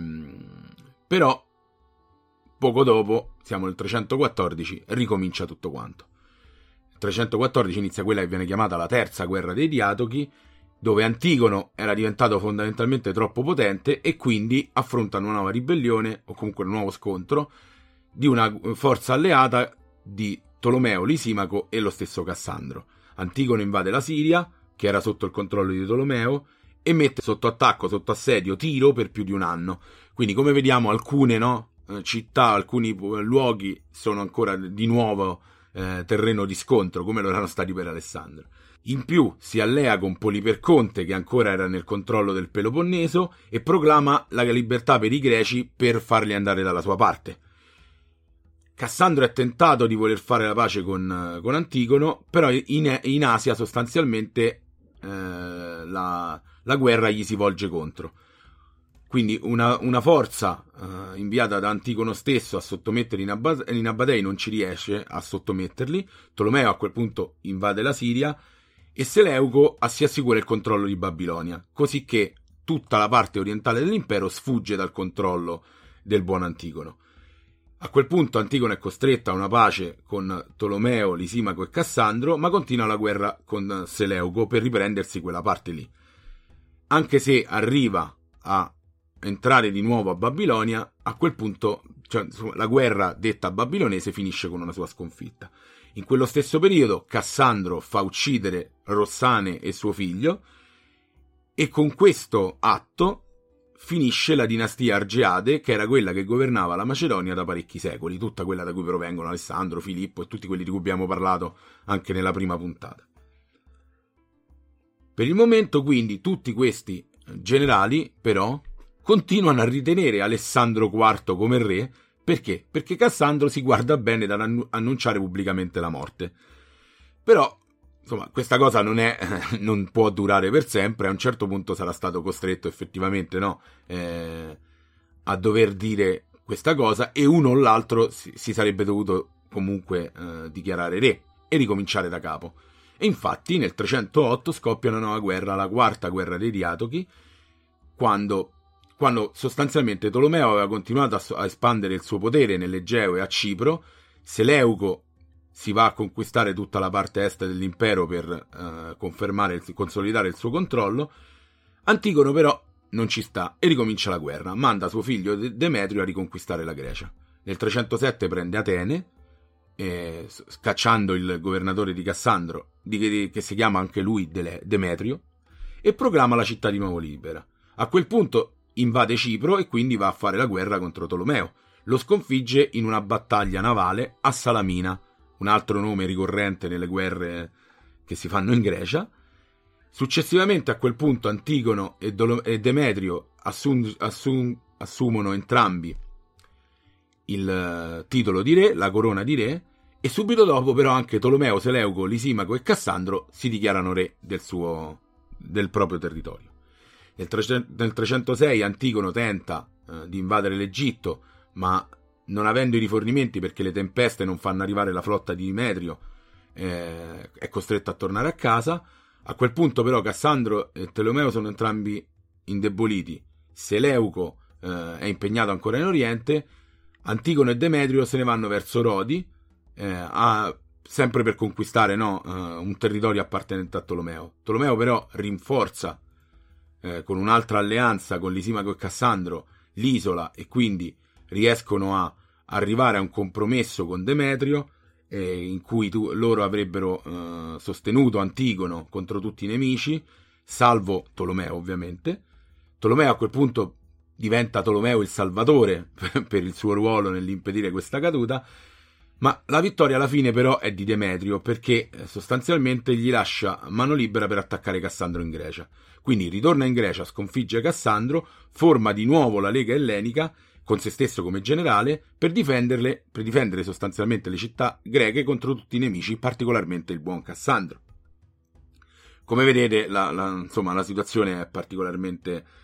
però poco dopo, siamo nel 314, ricomincia tutto quanto. Nel 314 inizia quella che viene chiamata la terza guerra dei Diadochi, dove Antigono era diventato fondamentalmente troppo potente e quindi affronta una nuova ribellione, o comunque un nuovo scontro, di una forza alleata di Tolomeo, Lisimaco e lo stesso Cassandro. Antigono invade la Siria, che era sotto il controllo di Tolomeo, e mette sotto attacco, sotto assedio Tiro per più di un anno. Quindi, come vediamo, alcune città, alcuni luoghi sono ancora di nuovo terreno di scontro, come lo erano stati per Alessandro. In più si allea con Poliperconte, che ancora era nel controllo del Peloponneso, e proclama la libertà per i greci per farli andare dalla sua parte. Cassandro è tentato di voler fare la pace con Antigono, però in Asia sostanzialmente la guerra gli si volge contro. Quindi una forza inviata da Antigono stesso a sottomettere i Nabatei non ci riesce a sottometterli. Tolomeo a quel punto invade la Siria e Seleuco si assicura il controllo di Babilonia, così che tutta la parte orientale dell'impero sfugge dal controllo del buon Antigono. A quel punto Antigono è costretto a una pace con Tolomeo, Lisimaco e Cassandro, ma continua la guerra con Seleuco per riprendersi quella parte lì. Anche se arriva a entrare di nuovo a Babilonia, a quel punto la guerra detta babilonese finisce con una sua sconfitta. In quello stesso periodo Cassandro fa uccidere Rossane e suo figlio, e con questo atto finisce la dinastia Argeade, che era quella che governava la Macedonia da parecchi secoli, tutta quella da cui provengono Alessandro, Filippo e tutti quelli di cui abbiamo parlato anche nella prima puntata. Per il momento, quindi, tutti questi generali, però, continuano a ritenere Alessandro IV come re. Perché? Perché Cassandro si guarda bene dall'annunciare pubblicamente la morte. Però, insomma, questa cosa non può durare per sempre. A un certo punto sarà stato costretto effettivamente a dover dire questa cosa, e uno o l'altro si sarebbe dovuto comunque dichiarare re e ricominciare da capo. E infatti nel 308 scoppia una nuova guerra, la quarta guerra dei Diadochi, quando sostanzialmente Tolomeo aveva continuato a espandere il suo potere nell'Egeo e a Cipro. Seleuco si va a conquistare tutta la parte est dell'impero per consolidare il suo controllo. Antigono però non ci sta e ricomincia la guerra, manda suo figlio Demetrio a riconquistare la Grecia. Nel 307 prende Atene, scacciando il governatore di Cassandro, che si chiama anche lui Demetrio, e proclama la città di nuovo libera. A quel punto invade Cipro e quindi va a fare la guerra contro Tolomeo. Lo sconfigge in una battaglia navale a Salamina, un altro nome ricorrente nelle guerre che si fanno in Grecia. Successivamente a quel punto Antigono e Demetrio assumono entrambi il titolo di re, la corona di re, e subito dopo però anche Tolomeo, Seleuco, Lisimaco e Cassandro si dichiarano re del proprio territorio. Nel 306 Antigono tenta di invadere l'Egitto, ma non avendo i rifornimenti perché le tempeste non fanno arrivare la flotta di Demetrio, è costretto a tornare a casa. A quel punto però Cassandro e Tolomeo sono entrambi indeboliti, Seleuco è impegnato ancora in Oriente, Antigono e Demetrio se ne vanno verso Rodi, sempre per conquistare un territorio appartenente a Tolomeo. Tolomeo però rinforza con un'altra alleanza con Lisimaco e Cassandro l'isola, e quindi riescono a arrivare a un compromesso con Demetrio, in cui loro avrebbero sostenuto Antigono contro tutti i nemici, salvo Tolomeo ovviamente. Tolomeo a quel punto diventa Tolomeo il Salvatore per il suo ruolo nell'impedire questa caduta, ma la vittoria alla fine però è di Demetrio, perché sostanzialmente gli lascia mano libera per attaccare Cassandro in Grecia. Quindi ritorna in Grecia, sconfigge Cassandro, forma di nuovo la Lega Ellenica con se stesso come generale per difendere sostanzialmente le città greche contro tutti i nemici, particolarmente il buon Cassandro. Come vedete, la situazione è particolarmente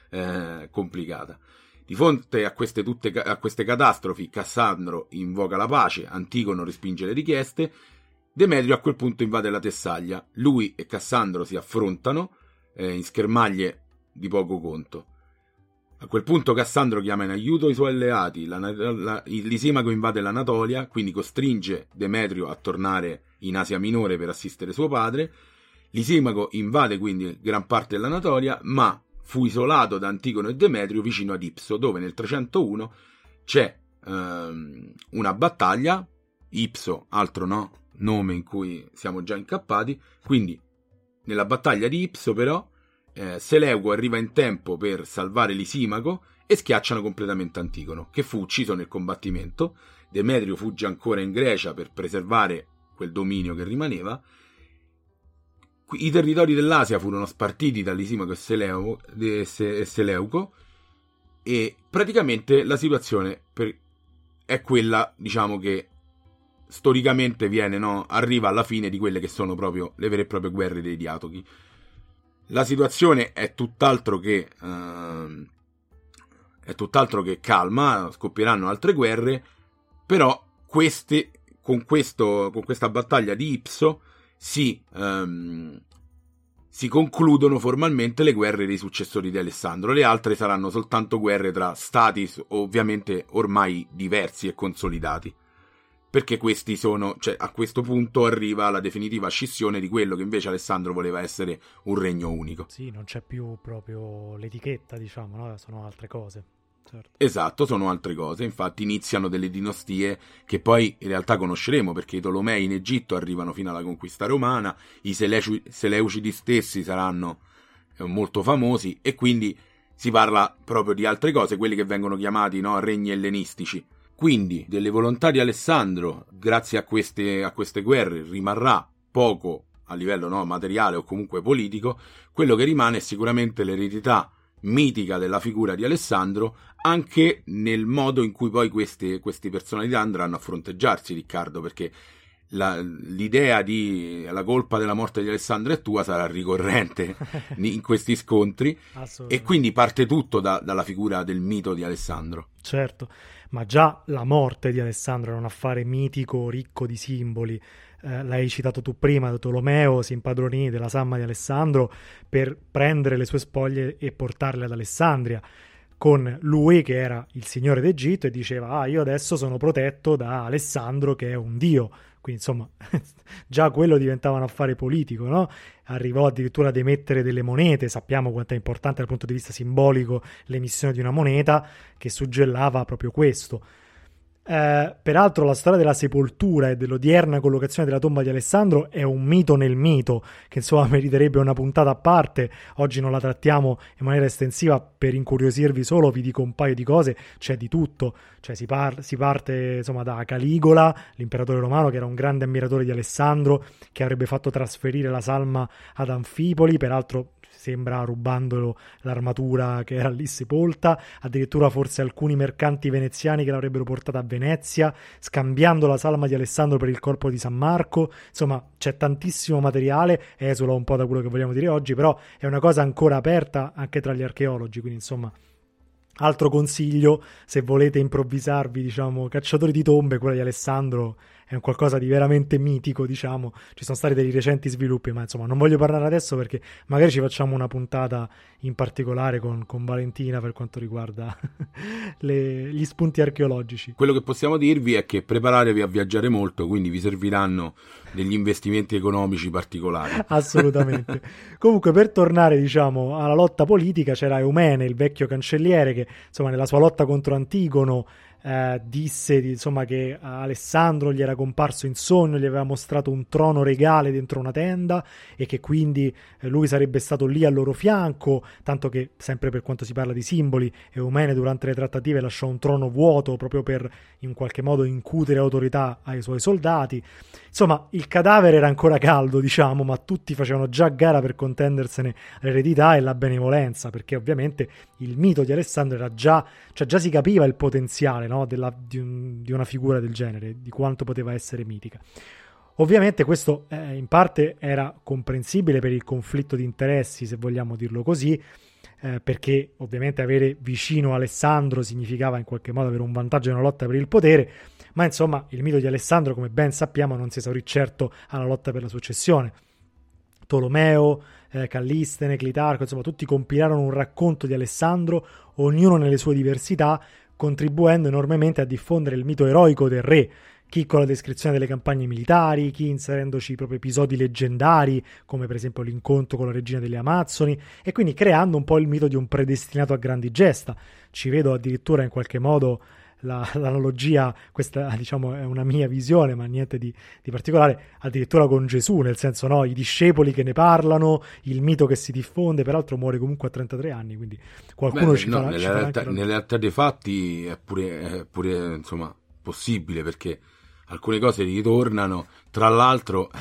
complicata. Di fronte a queste catastrofi, Cassandro invoca la pace, Antigono respinge le richieste, Demetrio a quel punto invade la Tessaglia. Lui e Cassandro si affrontano in schermaglie di poco conto. A quel punto Cassandro chiama in aiuto i suoi alleati, Lisimaco invade l'Anatolia, quindi costringe Demetrio a tornare in Asia Minore per assistere suo padre. Lisimaco invade quindi gran parte dell'Anatolia, ma fu isolato da Antigono e Demetrio vicino ad Ipso, dove nel 301 c'è una battaglia. Ipso, altro nome in cui siamo già incappati. Quindi nella battaglia di Ipso però Seleuco arriva in tempo per salvare Lisimaco e schiacciano completamente Antigono, che fu ucciso nel combattimento. Demetrio fugge ancora in Grecia per preservare quel dominio che rimaneva. I territori dell'Asia furono spartiti da Lisimaco e Seleuco, e praticamente la situazione è quella, diciamo, che storicamente arriva alla fine di quelle che sono proprio le vere e proprie guerre dei Diadochi. La situazione è tutt'altro che calma, scoppieranno altre guerre, però con questa battaglia di Ipso si concludono formalmente le guerre dei successori di Alessandro. Le altre saranno soltanto guerre tra stati ovviamente ormai diversi e consolidati, perché questi a questo punto arriva la definitiva scissione di quello che invece Alessandro voleva essere un regno unico. Sì, non c'è più proprio l'etichetta, diciamo, no? Sono altre cose. Certo. Esatto, sono altre cose. Infatti iniziano delle dinastie che poi in realtà conosceremo, perché i Tolomei in Egitto arrivano fino alla conquista romana, i Seleucidi stessi saranno molto famosi, e quindi si parla proprio di altre cose, quelli che vengono chiamati regni ellenistici. Quindi delle volontà di Alessandro, grazie a queste guerre, rimarrà poco a livello materiale o comunque politico. Quello che rimane è sicuramente l'eredità mitica della figura di Alessandro, anche nel modo in cui poi queste personalità andranno a fronteggiarsi, Riccardo, perché l'idea di la colpa della morte di Alessandro è tua sarà ricorrente in questi scontri, e quindi parte tutto dalla figura del mito di Alessandro. Certo, ma già la morte di Alessandro era un affare mitico, ricco di simboli. L'hai citato tu prima, Tolomeo si impadronì della salma di Alessandro per prendere le sue spoglie e portarle ad Alessandria, con lui che era il signore d'Egitto e diceva: io adesso sono protetto da Alessandro che è un dio. Quindi insomma già quello diventava un affare politico, no? Arrivò addirittura ad emettere delle monete. Sappiamo quanto è importante dal punto di vista simbolico l'emissione di una moneta, che suggellava proprio questo. Peraltro la storia della sepoltura e dell'odierna collocazione della tomba di Alessandro è un mito nel mito, che insomma meriterebbe una puntata a parte. Oggi non la trattiamo in maniera estensiva, per incuriosirvi solo vi dico un paio di cose. C'è di tutto, cioè si parte insomma da Caligola, l'imperatore romano, che era un grande ammiratore di Alessandro, che avrebbe fatto trasferire la salma ad Anfipoli, peraltro sembra rubandolo l'armatura che era lì sepolta, addirittura forse alcuni mercanti veneziani che l'avrebbero portata a Venezia, scambiando la salma di Alessandro per il corpo di San Marco. Insomma, c'è tantissimo materiale, esula un po' da quello che vogliamo dire oggi, però è una cosa ancora aperta anche tra gli archeologi, quindi insomma altro consiglio, se volete improvvisarvi, diciamo, cacciatori di tombe, quella di Alessandro è un qualcosa di veramente mitico, diciamo. Ci sono stati dei recenti sviluppi, ma insomma non voglio parlare adesso perché magari ci facciamo una puntata in particolare con Valentina per quanto riguarda gli spunti archeologici. Quello che possiamo dirvi è che preparatevi a viaggiare molto, quindi vi serviranno degli investimenti economici particolari. Assolutamente. Comunque, per tornare, diciamo, alla lotta politica, c'era Eumene, il vecchio cancelliere, che insomma nella sua lotta contro Antigono disse insomma che a Alessandro gli era comparso in sogno, gli aveva mostrato un trono regale dentro una tenda e che quindi lui sarebbe stato lì al loro fianco, tanto che, sempre per quanto si parla di simboli, Eumene durante le trattative lasciò un trono vuoto proprio per in qualche modo incutere autorità ai suoi soldati. Insomma, il cadavere era ancora caldo, diciamo, ma tutti facevano già gara per contendersene l'eredità e la benevolenza, perché ovviamente il mito di Alessandro era già si capiva il potenziale, no, di una figura del genere, di quanto poteva essere mitica. Ovviamente questo in parte era comprensibile per il conflitto di interessi, se vogliamo dirlo così, perché ovviamente avere vicino Alessandro significava in qualche modo avere un vantaggio nella lotta per il potere, ma insomma il mito di Alessandro, come ben sappiamo, non si esaurì certo alla lotta per la successione. Tolomeo, Callistene, Clitarco, insomma tutti compilarono un racconto di Alessandro, ognuno nelle sue diversità, contribuendo enormemente a diffondere il mito eroico del re, chi con la descrizione delle campagne militari, chi inserendoci proprio episodi leggendari, come per esempio l'incontro con la regina delle Amazzoni, e quindi creando un po' il mito di un predestinato a grandi gesta. Ci vedo addirittura in qualche modo l'analogia, questa diciamo è una mia visione, ma niente di particolare, addirittura con Gesù, nel senso, no, i discepoli che ne parlano, il mito che si diffonde, peraltro muore comunque a 33 anni, quindi qualcuno nelle realtà dei fatti è pure insomma possibile, perché alcune cose ritornano, tra l'altro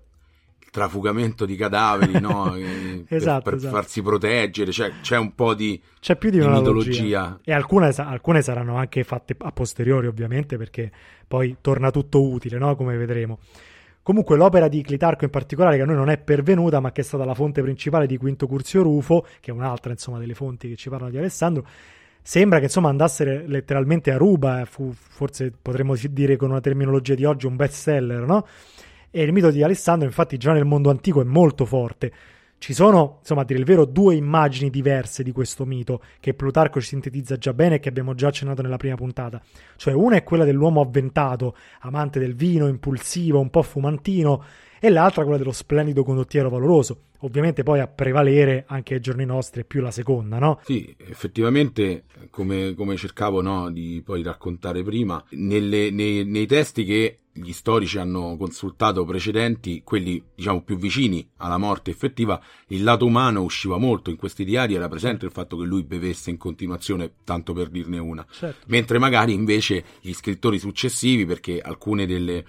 il trafugamento di cadaveri, no? Esatto, per farsi proteggere, c'è un po' c'è più di una mitologia. E alcune saranno anche fatte a posteriori, ovviamente, perché poi torna tutto utile, no? Come vedremo. Comunque l'opera di Clitarco in particolare, che a noi non è pervenuta, ma che è stata la fonte principale di Quinto Curzio Rufo, che è un'altra insomma delle fonti che ci parlano di Alessandro, sembra che insomma andasse letteralmente a ruba, fu, forse potremmo dire con una terminologia di oggi, un best seller, no? E il mito di Alessandro infatti già nel mondo antico è molto forte. Ci sono, insomma, a dire il vero, due immagini diverse di questo mito che Plutarco ci sintetizza già bene e che abbiamo già accennato nella prima puntata. Cioè una è quella dell'uomo avventato, amante del vino, impulsivo, un po' fumantino, e l'altra quella dello splendido condottiero valoroso. Ovviamente poi a prevalere anche ai giorni nostri è più la seconda, no? Sì, effettivamente, come cercavo, no, di poi raccontare prima, nei testi che gli storici hanno consultato precedenti, quelli diciamo più vicini alla morte effettiva, il lato umano usciva molto. In questi diari era presente il fatto che lui bevesse in continuazione, tanto per dirne una. Certo. Mentre magari invece gli scrittori successivi, perché alcune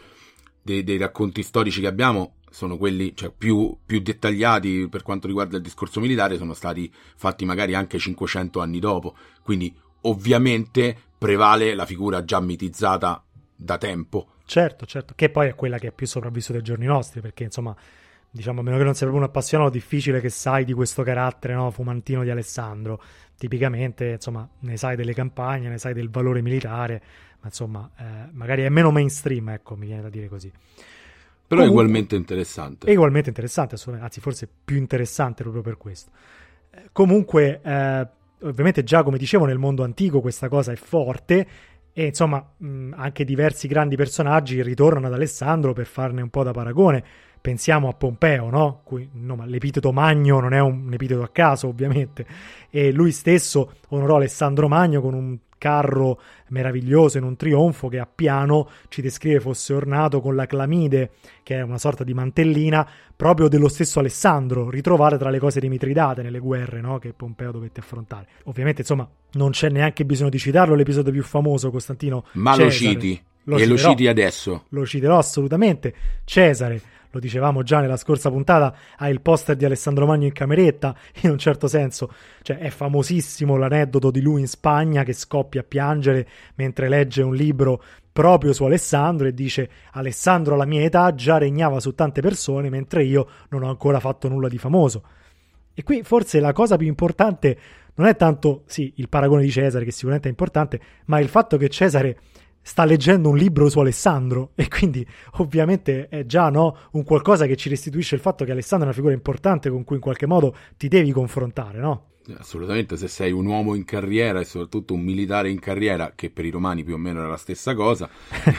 dei racconti storici che abbiamo sono quelli, cioè, più dettagliati per quanto riguarda il discorso militare, sono stati fatti magari anche 500 anni dopo, quindi ovviamente prevale la figura già mitizzata da tempo. Certo, che poi è quella che è più sopravvissuta ai giorni nostri, perché insomma, diciamo, a meno che non sei proprio un appassionato, difficile che sai di questo carattere, no, fumantino di Alessandro. Tipicamente, insomma, ne sai delle campagne, ne sai del valore militare, ma insomma, magari è meno mainstream, ecco, mi viene da dire così. Però comunque, è ugualmente interessante. È ugualmente interessante, anzi forse più interessante proprio per questo. Comunque, ovviamente già come dicevo nel mondo antico questa cosa è forte e insomma anche diversi grandi personaggi ritornano ad Alessandro per farne un po' da paragone. Pensiamo a Pompeo, no? Ma l'epiteto Magno non è un epiteto a caso, ovviamente, e lui stesso onorò Alessandro Magno con un carro meraviglioso in un trionfo che a piano ci descrive fosse ornato con la clamide, che è una sorta di mantellina proprio dello stesso Alessandro, ritrovate tra le cose di Mitridate nelle guerre, no, che Pompeo dovette affrontare. Ovviamente, insomma, non c'è neanche bisogno di citarlo, l'episodio più famoso, Costantino ma Cesare. Lo citi, lo citi adesso. Lo citerò assolutamente. Cesare, lo dicevamo già nella scorsa puntata, ha il poster di Alessandro Magno in cameretta, in un certo senso, cioè è famosissimo l'aneddoto di lui in Spagna che scoppia a piangere mentre legge un libro proprio su Alessandro e dice: Alessandro alla mia età già regnava su tante persone mentre io non ho ancora fatto nulla di famoso. E qui forse la cosa più importante non è tanto, sì, il paragone di Cesare, che sicuramente è importante, ma il fatto che Cesare sta leggendo un libro su Alessandro e quindi ovviamente è già, no, un qualcosa che ci restituisce il fatto che Alessandro è una figura importante con cui in qualche modo ti devi confrontare, no? Assolutamente, se sei un uomo in carriera e soprattutto un militare in carriera, che per i romani più o meno era la stessa cosa,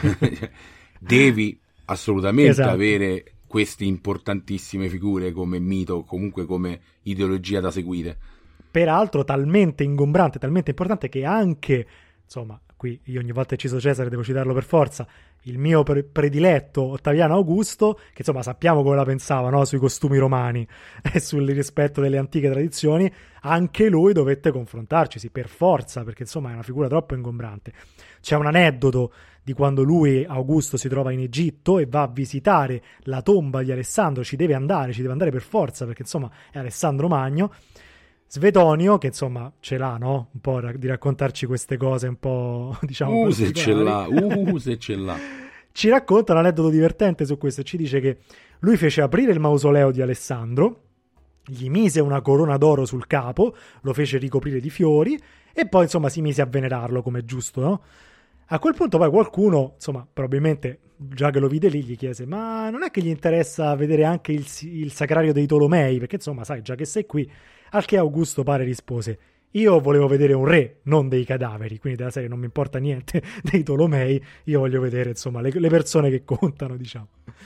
devi assolutamente avere queste importantissime figure come mito, comunque come ideologia da seguire. Peraltro talmente ingombrante, talmente importante che anche, insomma, qui io ogni volta che cito Cesare devo citarlo per forza, il mio prediletto Ottaviano Augusto, che insomma sappiamo come la pensava, no? Sui costumi romani e sul rispetto delle antiche tradizioni, anche lui dovette confrontarcisi per forza, perché insomma è una figura troppo ingombrante. C'è un aneddoto di quando lui, Augusto, si trova in Egitto e va a visitare la tomba di Alessandro, ci deve andare per forza, perché insomma è Alessandro Magno. Svetonio, che insomma ce l'ha, no? Un po' di raccontarci queste cose un po', diciamo, se ce l'ha. Ci racconta un aneddoto divertente su questo e ci dice che lui fece aprire il mausoleo di Alessandro, gli mise una corona d'oro sul capo, lo fece ricoprire di fiori e poi insomma si mise a venerarlo come è giusto, no? A quel punto poi qualcuno, insomma, probabilmente già che lo vide lì, gli chiese: ma non è che gli interessa vedere anche il sacrario dei Tolomei? Perché insomma, sai, già che sei qui. Al che Augusto pare rispose: io volevo vedere un re, non dei cadaveri, quindi della serie non mi importa niente dei Tolomei, io voglio vedere insomma le persone che contano, diciamo.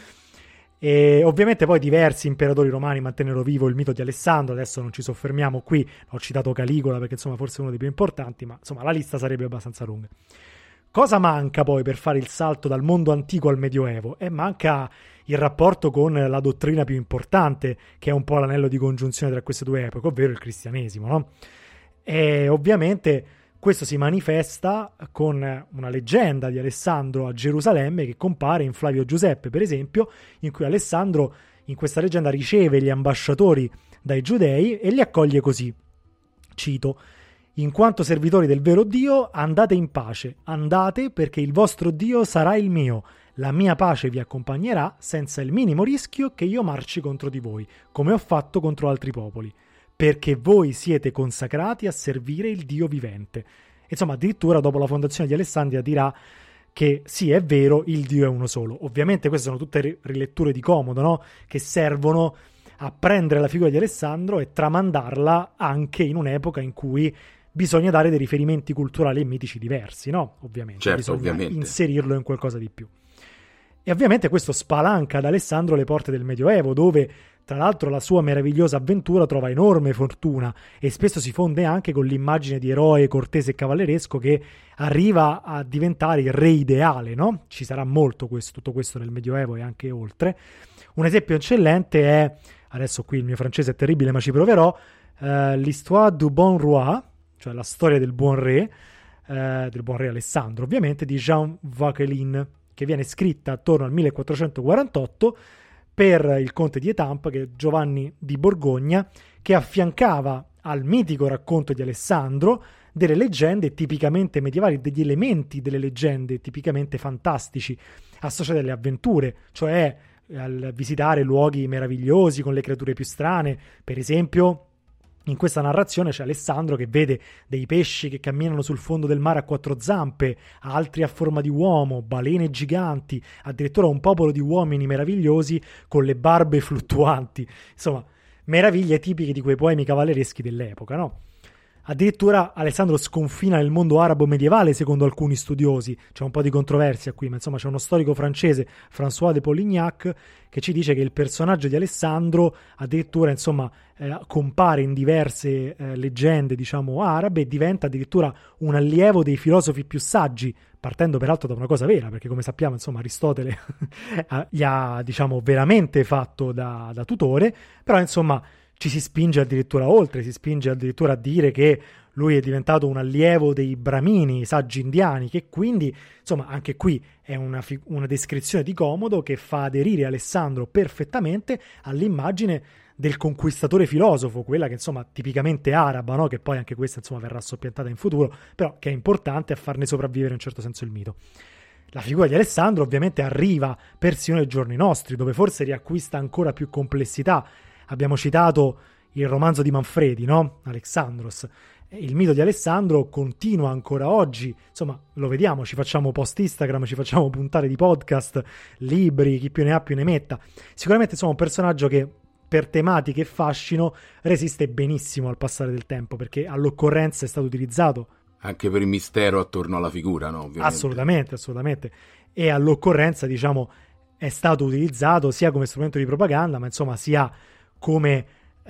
E ovviamente poi diversi imperatori romani mantennero vivo il mito di Alessandro. Adesso non ci soffermiamo qui, ho citato Caligola perché insomma forse è uno dei più importanti, ma insomma la lista sarebbe abbastanza lunga. Cosa manca poi per fare il salto dal mondo antico al Medioevo? Manca il rapporto con la dottrina più importante, che è un po' l'anello di congiunzione tra queste due epoche, ovvero il cristianesimo, no? E ovviamente questo si manifesta con una leggenda di Alessandro a Gerusalemme che compare in Flavio Giuseppe, per esempio, in cui Alessandro in questa leggenda riceve gli ambasciatori dai giudei e li accoglie così. Cito: in quanto servitori del vero Dio, andate in pace, andate perché il vostro Dio sarà il mio, la mia pace vi accompagnerà senza il minimo rischio che io marci contro di voi, come ho fatto contro altri popoli, perché voi siete consacrati a servire il Dio vivente. Insomma, addirittura dopo la fondazione di Alessandria dirà che sì, è vero, il Dio è uno solo. Ovviamente queste sono tutte riletture di comodo, no? Che servono a prendere la figura di Alessandro e tramandarla anche in un'epoca in cui bisogna dare dei riferimenti culturali e mitici diversi, no? Ovviamente. Certo, bisogna ovviamente inserirlo in qualcosa di più. E ovviamente questo spalanca ad Alessandro le porte del Medioevo, dove tra l'altro la sua meravigliosa avventura trova enorme fortuna e spesso si fonde anche con l'immagine di eroe cortese e cavalleresco che arriva a diventare il re ideale, no? Ci sarà molto tutto questo nel Medioevo e anche oltre. Un esempio eccellente è, adesso qui il mio francese è terribile ma ci proverò, l'Histoire du Bon Roi, cioè la storia del buon re Alessandro, ovviamente, di Jean Vauquelin, che viene scritta attorno al 1448 per il conte di Étampes, che è Giovanni di Borgogna, che affiancava al mitico racconto di Alessandro delle leggende tipicamente medievali, degli elementi delle leggende tipicamente fantastici associati alle avventure, cioè al visitare luoghi meravigliosi con le creature più strane. Per esempio, in questa narrazione c'è Alessandro che vede dei pesci che camminano sul fondo del mare a quattro zampe, altri a forma di uomo, balene giganti, addirittura un popolo di uomini meravigliosi con le barbe fluttuanti. Insomma, meraviglie tipiche di quei poemi cavallereschi dell'epoca, no? Addirittura Alessandro sconfina il mondo arabo medievale, secondo alcuni studiosi. C'è un po' di controversia qui, ma insomma c'è uno storico francese, François de Polignac, che ci dice che il personaggio di Alessandro addirittura insomma compare in diverse leggende, diciamo, arabe, e diventa addirittura un allievo dei filosofi più saggi, partendo peraltro da una cosa vera, perché come sappiamo insomma Aristotele gli ha, diciamo, veramente fatto da tutore, però insomma ci si spinge addirittura oltre, si spinge addirittura a dire che lui è diventato un allievo dei Brahmini, i saggi indiani, che quindi, insomma, anche qui è una descrizione di Comodo che fa aderire Alessandro perfettamente all'immagine del conquistatore filosofo, quella che insomma tipicamente araba, no? Che poi anche questa insomma verrà soppiantata in futuro, però che è importante a farne sopravvivere in un certo senso il mito. La figura di Alessandro ovviamente arriva persino ai giorni nostri, dove forse riacquista ancora più complessità. Abbiamo citato il romanzo di Manfredi, no? Alexandros. Il mito di Alessandro continua ancora oggi, insomma lo vediamo, ci facciamo post Instagram, ci facciamo puntate di podcast, libri, chi più ne ha più ne metta. Sicuramente insomma un personaggio che per tematiche e fascino resiste benissimo al passare del tempo, perché all'occorrenza è stato utilizzato anche per il mistero attorno alla figura, no? Ovviamente. Assolutamente. E all'occorrenza, diciamo, è stato utilizzato sia come strumento di propaganda, ma insomma sia come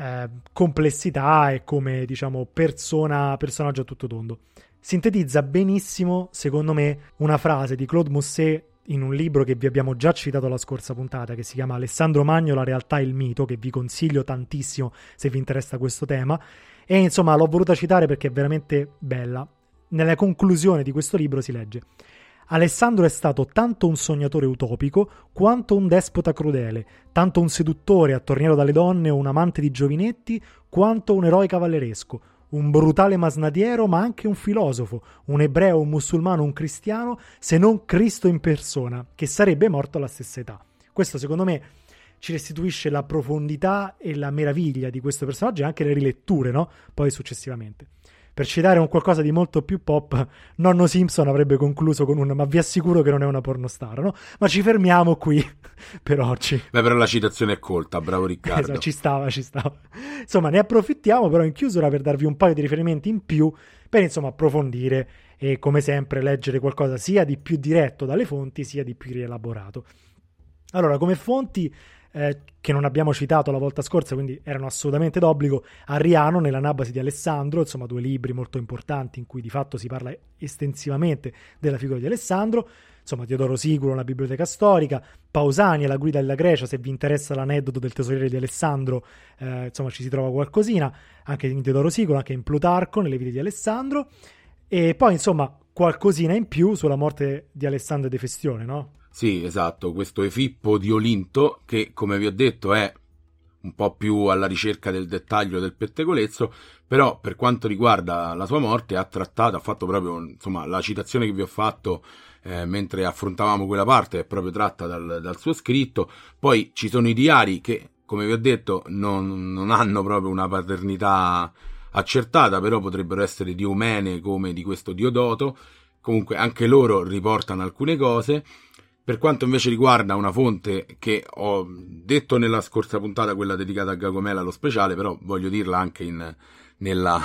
complessità e come, diciamo, personaggio a tutto tondo. Sintetizza benissimo, secondo me, una frase di Claude Musset in un libro che vi abbiamo già citato la scorsa puntata, che si chiama Alessandro Magno, la realtà e il mito, che vi consiglio tantissimo se vi interessa questo tema, e insomma l'ho voluta citare perché è veramente bella. Nella conclusione di questo libro si legge: Alessandro è stato tanto un sognatore utopico quanto un despota crudele, tanto un seduttore attorniero dalle donne o un amante di giovinetti quanto un eroe cavalleresco, un brutale masnadiero ma anche un filosofo, un ebreo, un musulmano, un cristiano, se non Cristo in persona, che sarebbe morto alla stessa età. Questo secondo me ci restituisce la profondità e la meraviglia di questo personaggio e anche le riletture, no? Poi successivamente. Per citare un qualcosa di molto più pop, nonno Simpson avrebbe concluso con un "ma vi assicuro che non è una pornostar", no? Ma ci fermiamo qui per oggi. Beh, però la citazione è colta, bravo Riccardo. Esatto, ci stava. Insomma, ne approfittiamo però in chiusura per darvi un paio di riferimenti in più per, insomma, approfondire e, come sempre, leggere qualcosa sia di più diretto dalle fonti, sia di più rielaborato. Allora, come fonti che non abbiamo citato la volta scorsa, quindi erano assolutamente d'obbligo, Arriano nella Nabasi di Alessandro, insomma 2 libri molto importanti in cui di fatto si parla estensivamente della figura di Alessandro, insomma Teodoro Siculo, la biblioteca storica, Pausania, la guida della Grecia, se vi interessa l'aneddoto del tesoriere di Alessandro, insomma ci si trova qualcosina, anche in Teodoro Siculo, anche in Plutarco, nelle vite di Alessandro, e poi insomma qualcosina in più sulla morte di Alessandro ed Efestione, no? Sì, esatto, questo Efippo di Olinto, che come vi ho detto è un po' più alla ricerca del dettaglio del pettegolezzo, però per quanto riguarda la sua morte ha fatto proprio, insomma, la citazione che vi ho fatto mentre affrontavamo quella parte è proprio tratta dal suo scritto. Poi ci sono i diari che, come vi ho detto, non hanno proprio una paternità accertata, però potrebbero essere di Eumene come di questo Diodoto. Comunque anche loro riportano alcune cose. Per quanto invece riguarda una fonte che ho detto nella scorsa puntata, quella dedicata a Gagomela, lo speciale, però voglio dirla anche nella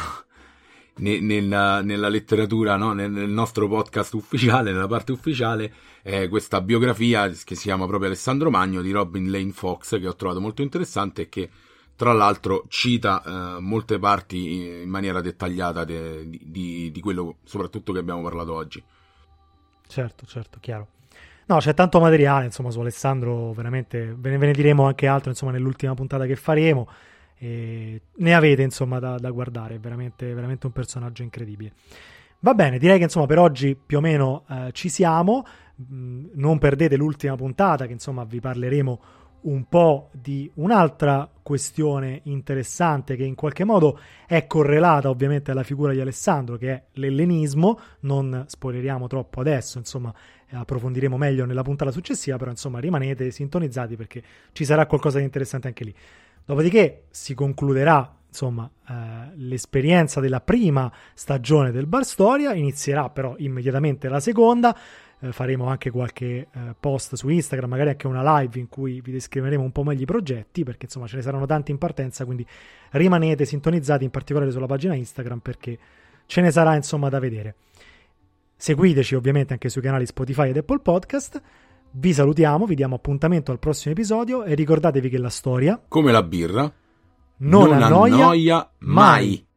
letteratura, no? Nel nostro podcast ufficiale, nella parte ufficiale, questa biografia che si chiama proprio Alessandro Magno di Robin Lane Fox, che ho trovato molto interessante e che tra l'altro cita molte parti in maniera dettagliata di quello soprattutto che abbiamo parlato oggi. Certo, chiaro. No, c'è tanto materiale, insomma, su Alessandro, veramente, ve ne diremo anche altro, insomma, nell'ultima puntata che faremo, e ne avete, insomma, da guardare, è veramente un personaggio incredibile. Va bene, direi che, insomma, per oggi più o meno ci siamo, non perdete l'ultima puntata, che, insomma, vi parleremo un po' di un'altra questione interessante che in qualche modo è correlata ovviamente alla figura di Alessandro, che è l'ellenismo. Non spoileriamo troppo adesso, insomma, approfondiremo meglio nella puntata successiva, però insomma rimanete sintonizzati perché ci sarà qualcosa di interessante anche lì. Dopodiché si concluderà, insomma, l'esperienza della prima stagione del Bar Storia, inizierà però immediatamente la seconda. Faremo anche qualche post su Instagram, magari anche una live in cui vi descriveremo un po' meglio i progetti, perché insomma ce ne saranno tanti in partenza, quindi rimanete sintonizzati in particolare sulla pagina Instagram perché ce ne sarà, insomma, da vedere. Seguiteci ovviamente anche sui canali Spotify ed Apple Podcast. Vi salutiamo, vi diamo appuntamento al prossimo episodio e ricordatevi che la storia, come la birra, non annoia mai.